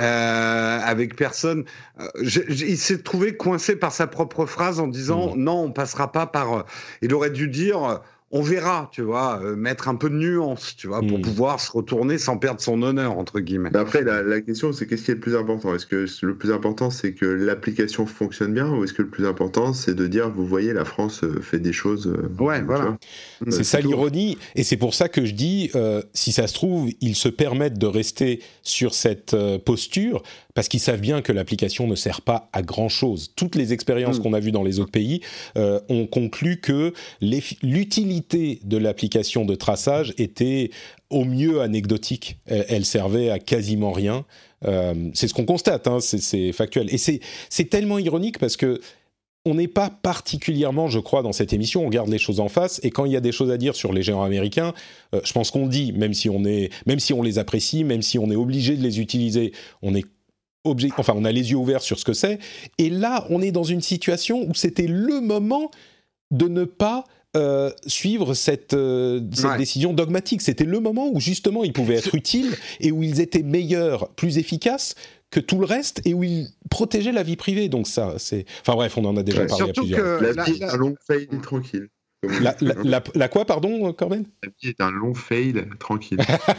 euh, avec personne. Euh, je, je, il s'est trouvé coincé par sa propre phrase en disant mmh. non, on passera pas par. Il aurait dû dire. On verra, tu vois, euh, mettre un peu de nuance, tu vois, pour mmh. pouvoir se retourner sans perdre son honneur, entre guillemets. Après, la, la question, c'est qu'est-ce qui est le plus important? Est-ce que le plus important, c'est que l'application fonctionne bien, ou est-ce que le plus important, c'est de dire, vous voyez, la France fait des choses... Euh, ouais, voilà. C'est, c'est ça tout. L'ironie, et c'est pour ça que je dis, euh, si ça se trouve, ils se permettent de rester sur cette euh, posture, parce qu'ils savent bien que l'application ne sert pas à grand-chose. Toutes les expériences mmh. qu'on a vues dans les autres pays euh, ont conclu que l'utilité de l'application de traçage était au mieux anecdotique. Elle, elle servait à quasiment rien. Euh, c'est ce qu'on constate, hein, c'est, c'est factuel. Et c'est, c'est tellement ironique parce que on n'est pas particulièrement, je crois, dans cette émission, on regarde les choses en face, et quand il y a des choses à dire sur les géants américains, euh, je pense qu'on le dit, même si on est, même si on les apprécie, même si on est obligé de les utiliser, on est obligé, enfin, on a les yeux ouverts sur ce que c'est. Et là, on est dans une situation où c'était le moment de ne pas Euh, suivre cette, euh, cette ouais. décision dogmatique. C'était le moment où justement ils pouvaient être utiles et où ils étaient meilleurs, plus efficaces que tout le reste, et où ils protégeaient la vie privée. Donc ça, c'est... Enfin bref, on en a déjà ouais, parlé à plusieurs. Que la vie est un long fail tranquille. La, la, la, la quoi, pardon, Corben? La vie est un long fail tranquille.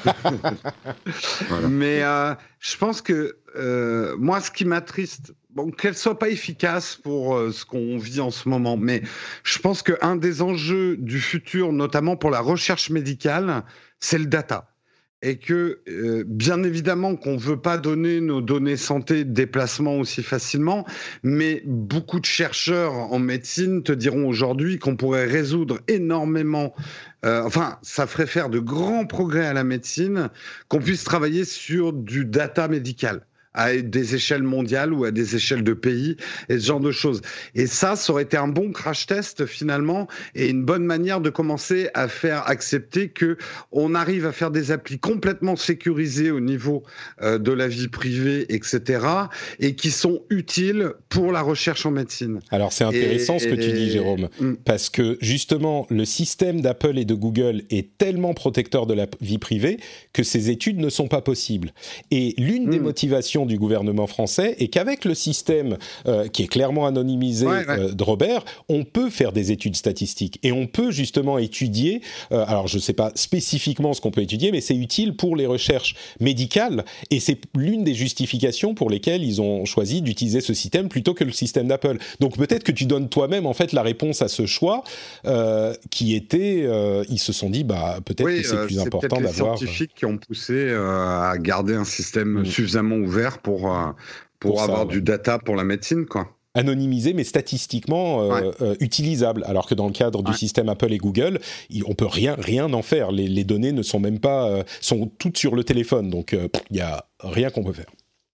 Voilà. Mais euh, je pense que euh, moi, ce qui m'attriste, bon, qu'elle soit pas efficace pour euh, ce qu'on vit en ce moment, mais je pense qu'un des enjeux du futur, notamment pour la recherche médicale, c'est le data. Et que, euh, bien évidemment, qu'on ne veut pas donner nos données santé de déplacement aussi facilement, mais beaucoup de chercheurs en médecine te diront aujourd'hui qu'on pourrait résoudre énormément, euh, enfin, ça ferait faire de grands progrès à la médecine, qu'on puisse travailler sur du data médical à des échelles mondiales ou à des échelles de pays, et ce genre de choses. Et ça, ça aurait été un bon crash test, finalement, et une bonne manière de commencer à faire accepter que on arrive à faire des applis complètement sécurisées au niveau euh, de la vie privée, et cetera, et qui sont utiles pour la recherche en médecine. Alors, c'est intéressant et, ce que et, tu dis, Jérôme, et... parce que, justement, le système d'Apple et de Google est tellement protecteur de la vie privée que ces études ne sont pas possibles. Et l'une mmh. des motivations du gouvernement français et qu'avec le système euh, qui est clairement anonymisé ouais, ouais. Euh, de Robert, on peut faire des études statistiques et on peut justement étudier, euh, alors je ne sais pas spécifiquement ce qu'on peut étudier, mais c'est utile pour les recherches médicales, et c'est l'une des justifications pour lesquelles ils ont choisi d'utiliser ce système plutôt que le système d'Apple. Donc peut-être que tu donnes toi-même en fait la réponse à ce choix euh, qui était, euh, ils se sont dit bah peut-être oui, que c'est euh, plus c'est important d'avoir... C'est les scientifiques qui ont poussé euh, à garder un système mmh. suffisamment ouvert cher pour, euh, pour, pour avoir ça, ouais. du data pour la médecine, quoi. Anonymisé, mais statistiquement euh, ouais. euh, utilisable. Alors que dans le cadre ouais. du système Apple et Google, il, on peut rien, rien en faire. Les, les données ne sont même pas, euh, sont toutes sur le téléphone. Donc, il euh, y a rien qu'on peut faire.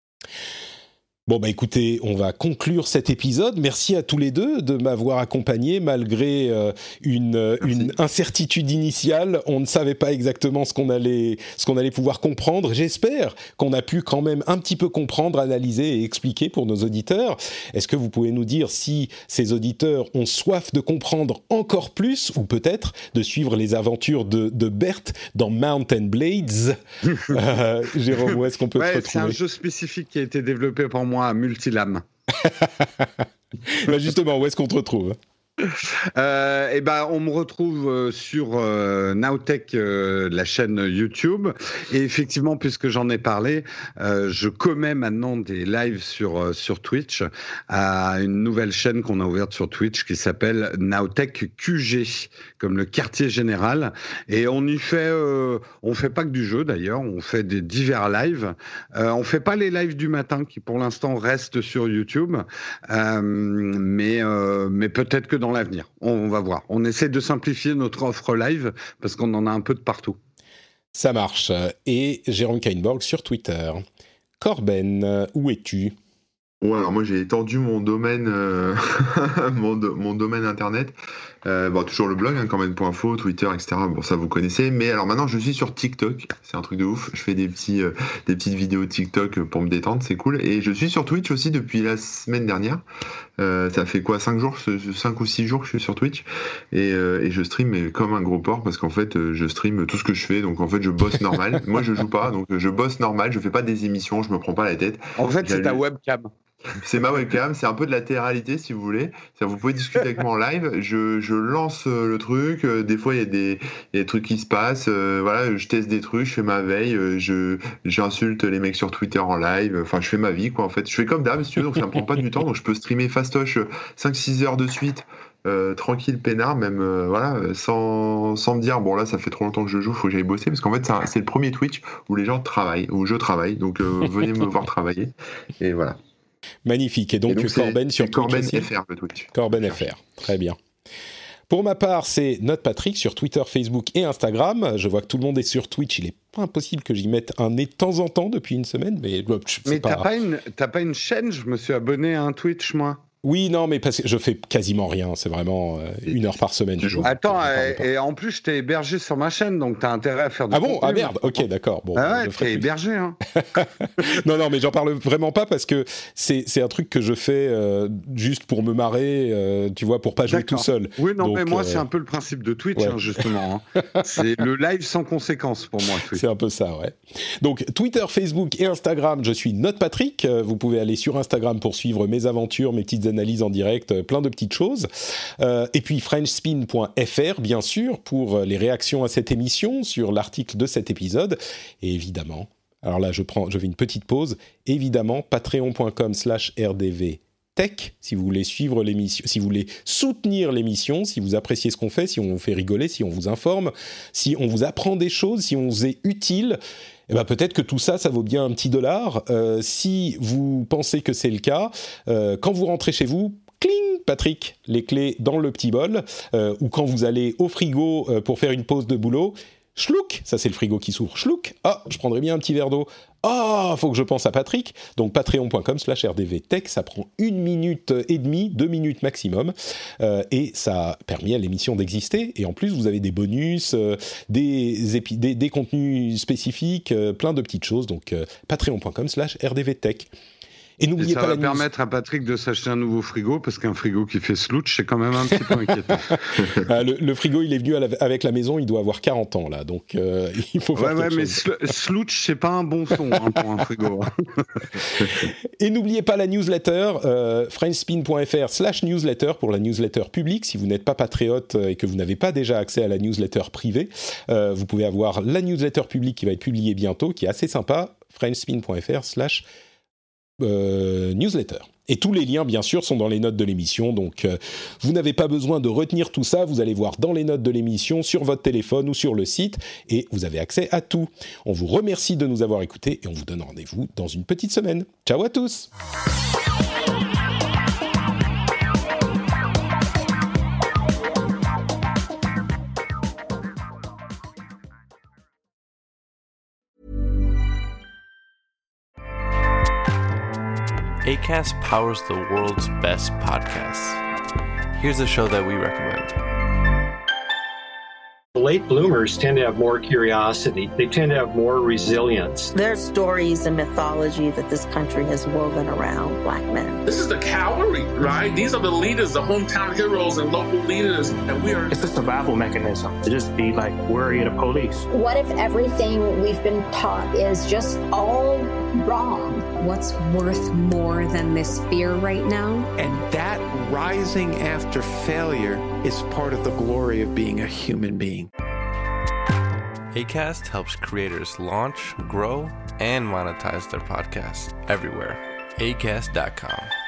Bon, bah écoutez, on va conclure cet épisode. Merci à tous les deux de m'avoir accompagné malgré euh, une, une incertitude initiale. On ne savait pas exactement ce qu'on allait, ce qu'on allait pouvoir comprendre. J'espère qu'on a pu quand même un petit peu comprendre, analyser et expliquer pour nos auditeurs. Est-ce que vous pouvez nous dire si ces auditeurs ont soif de comprendre encore plus ou peut-être de suivre les aventures de, de Bert dans Mountain Blades? euh, Jérôme, où est-ce qu'on peut ouais, te retrouver? C'est un jeu spécifique qui a été développé par moi à Multilame. Bah justement, où est-ce qu'on te retrouve? Euh, et ben, on me retrouve euh, sur euh, Nowtech, euh, la chaîne YouTube. Et effectivement, puisque j'en ai parlé, euh, je commets maintenant des lives sur euh, sur Twitch à une nouvelle chaîne qu'on a ouverte sur Twitch qui s'appelle Nowtech Q G, comme le quartier général. Et on y fait, euh, on fait pas que du jeu d'ailleurs, on fait des divers lives. Euh, on fait pas les lives du matin qui pour l'instant restent sur YouTube, euh, mais euh, mais peut-être que dans l'avenir. On va voir. On essaie de simplifier notre offre live parce qu'on en a un peu de partout. Ça marche. Et Jérôme Kainborg sur Twitter. Corben, où es-tu ? Ouais, alors moi j'ai étendu mon domaine, euh, mon, do- mon domaine internet. Euh, bon, toujours le blog, hein, corben point info, Twitter, et cetera. Bon, ça vous connaissez. Mais alors maintenant, je suis sur TikTok. C'est un truc de ouf. Je fais des petits, euh, des petites vidéos TikTok pour me détendre. C'est cool. Et je suis sur Twitch aussi depuis la semaine dernière. Euh, ça fait quoi, cinq jours, cinq ou six jours que je suis sur Twitch. Et, euh, et je stream mais comme un gros porc parce qu'en fait, je stream tout ce que je fais. Donc en fait, je bosse normal. Moi, je joue pas. Donc je bosse normal. Je fais pas des émissions. Je me prends pas la tête. En fait, c'est ta webcam. C'est ma webcam, c'est un peu de la télé-réalité si vous voulez. Vous pouvez discuter avec moi en live. Je, je lance le truc. Des fois, il y a des, il y a des trucs qui se passent. Euh, voilà, je teste des trucs, je fais ma veille. Je, j'insulte les mecs sur Twitter en live. Enfin, je fais ma vie, quoi. En fait, je fais comme d'hab, si tu veux. Donc, ça me prend pas du temps. Donc, je peux streamer fastoche cinq six heures de suite. Euh, tranquille, peinard, même euh, voilà, sans, sans me dire bon là ça fait trop longtemps que je joue, faut que j'aille bosser parce qu'en fait c'est, un, c'est le premier Twitch où les gens travaillent, où je travaille, donc euh, venez me voir travailler et voilà. Magnifique. Et donc, et donc Corben sur Twitch Corben aussi. F R le Twitch. Corben F R, très bien. Pour ma part, c'est Note Patrick sur Twitter, Facebook et Instagram. Je vois que tout le monde est sur Twitch. Il est pas impossible que j'y mette un nez de temps en temps depuis une semaine, mais je mais pas... t'as pas une t'as pas une chaîne? Je me suis abonné à un Twitch moi. Oui, non, mais parce que je fais quasiment rien. C'est vraiment euh, une heure par semaine. Je joue. Attends, et, et en plus, je t'ai hébergé sur ma chaîne, donc t'as intérêt à faire du Ah bon? contenu. Ah merde, ok, d'accord. Bon, ah ouais, t'es hébergé, hein. Non, non, mais j'en parle vraiment pas parce que c'est, c'est un truc que je fais euh, juste pour me marrer, euh, tu vois, pour pas jouer d'accord. tout seul. Oui, non, donc, mais moi, euh... c'est un peu le principe de Twitch, ouais. hein, justement. Hein. C'est le live sans conséquence pour moi, Twitch. C'est un peu ça, ouais. Donc, Twitter, Facebook et Instagram, je suis Note Patrick. Vous pouvez aller sur Instagram pour suivre mes aventures, mes petites analyses en direct, plein de petites choses. Euh, et puis frenchspin point f r, bien sûr, pour les réactions à cette émission, sur l'article de cet épisode. Et évidemment, alors là, je prends, je fais une petite pause. Évidemment, patreon point com slash r d v tech, si vous voulez suivre l'émission, si vous voulez soutenir l'émission, si vous appréciez ce qu'on fait, si on vous fait rigoler, si on vous informe, si on vous apprend des choses, si on vous est utile. Eh ben peut-être que tout ça, ça vaut bien un petit dollar. Euh, si vous pensez que c'est le cas, euh, quand vous rentrez chez vous, cling, Patrick, les clés dans le petit bol, euh, ou quand vous allez au frigo euh, pour faire une pause de boulot, chlouk, ça c'est le frigo qui s'ouvre, chlouk, ah, je prendrais bien un petit verre d'eau, ah, faut que je pense à Patrick, donc patreon point com slash r d v tech, ça prend une minute et demie, deux minutes maximum, euh, et ça permet à l'émission d'exister, et en plus vous avez des bonus, euh, des, épi- des, des contenus spécifiques, euh, plein de petites choses, donc euh, patreon point com slash r d v tech. Et n'oubliez et ça pas va la permettre news. À Patrick de s'acheter un nouveau frigo, parce qu'un frigo qui fait slouch, c'est quand même un petit peu inquiétant. ah, le, le frigo, il est venu la, avec la maison, il doit avoir quarante ans, là, donc euh, il faut faire ouais, quelque ouais, chose. mais sl- slouch, c'est pas un bon son hein, pour un frigo. Et n'oubliez pas la newsletter, euh, frenchspin point f r slash newsletter pour la newsletter publique. Si vous n'êtes pas patriote et que vous n'avez pas déjà accès à la newsletter privée, euh, vous pouvez avoir la newsletter publique qui va être publiée bientôt, qui est assez sympa, frenchspin point f r slash Euh, newsletter. Et tous les liens, bien sûr, sont dans les notes de l'émission. Donc, euh, vous n'avez pas besoin de retenir tout ça. Vous allez voir dans les notes de l'émission, sur votre téléphone ou sur le site. Et vous avez accès à tout. On vous remercie de nous avoir écoutés et on vous donne rendez-vous dans une petite semaine. Ciao à tous! Acast powers the world's best podcasts. Here's a show that we recommend. Late bloomers tend to have more curiosity. They tend to have more resilience. There's stories and mythology that this country has woven around Black men. This is the cavalry, right? These are the leaders, the hometown heroes and local leaders. And we are... It's a survival mechanism to just be like worried of police. What if everything we've been taught is just all wrong? What's worth more than this fear right now? And that rising after failure is part of the glory of being a human being. Acast helps creators launch, grow, and monetize their podcasts everywhere. acast dot com.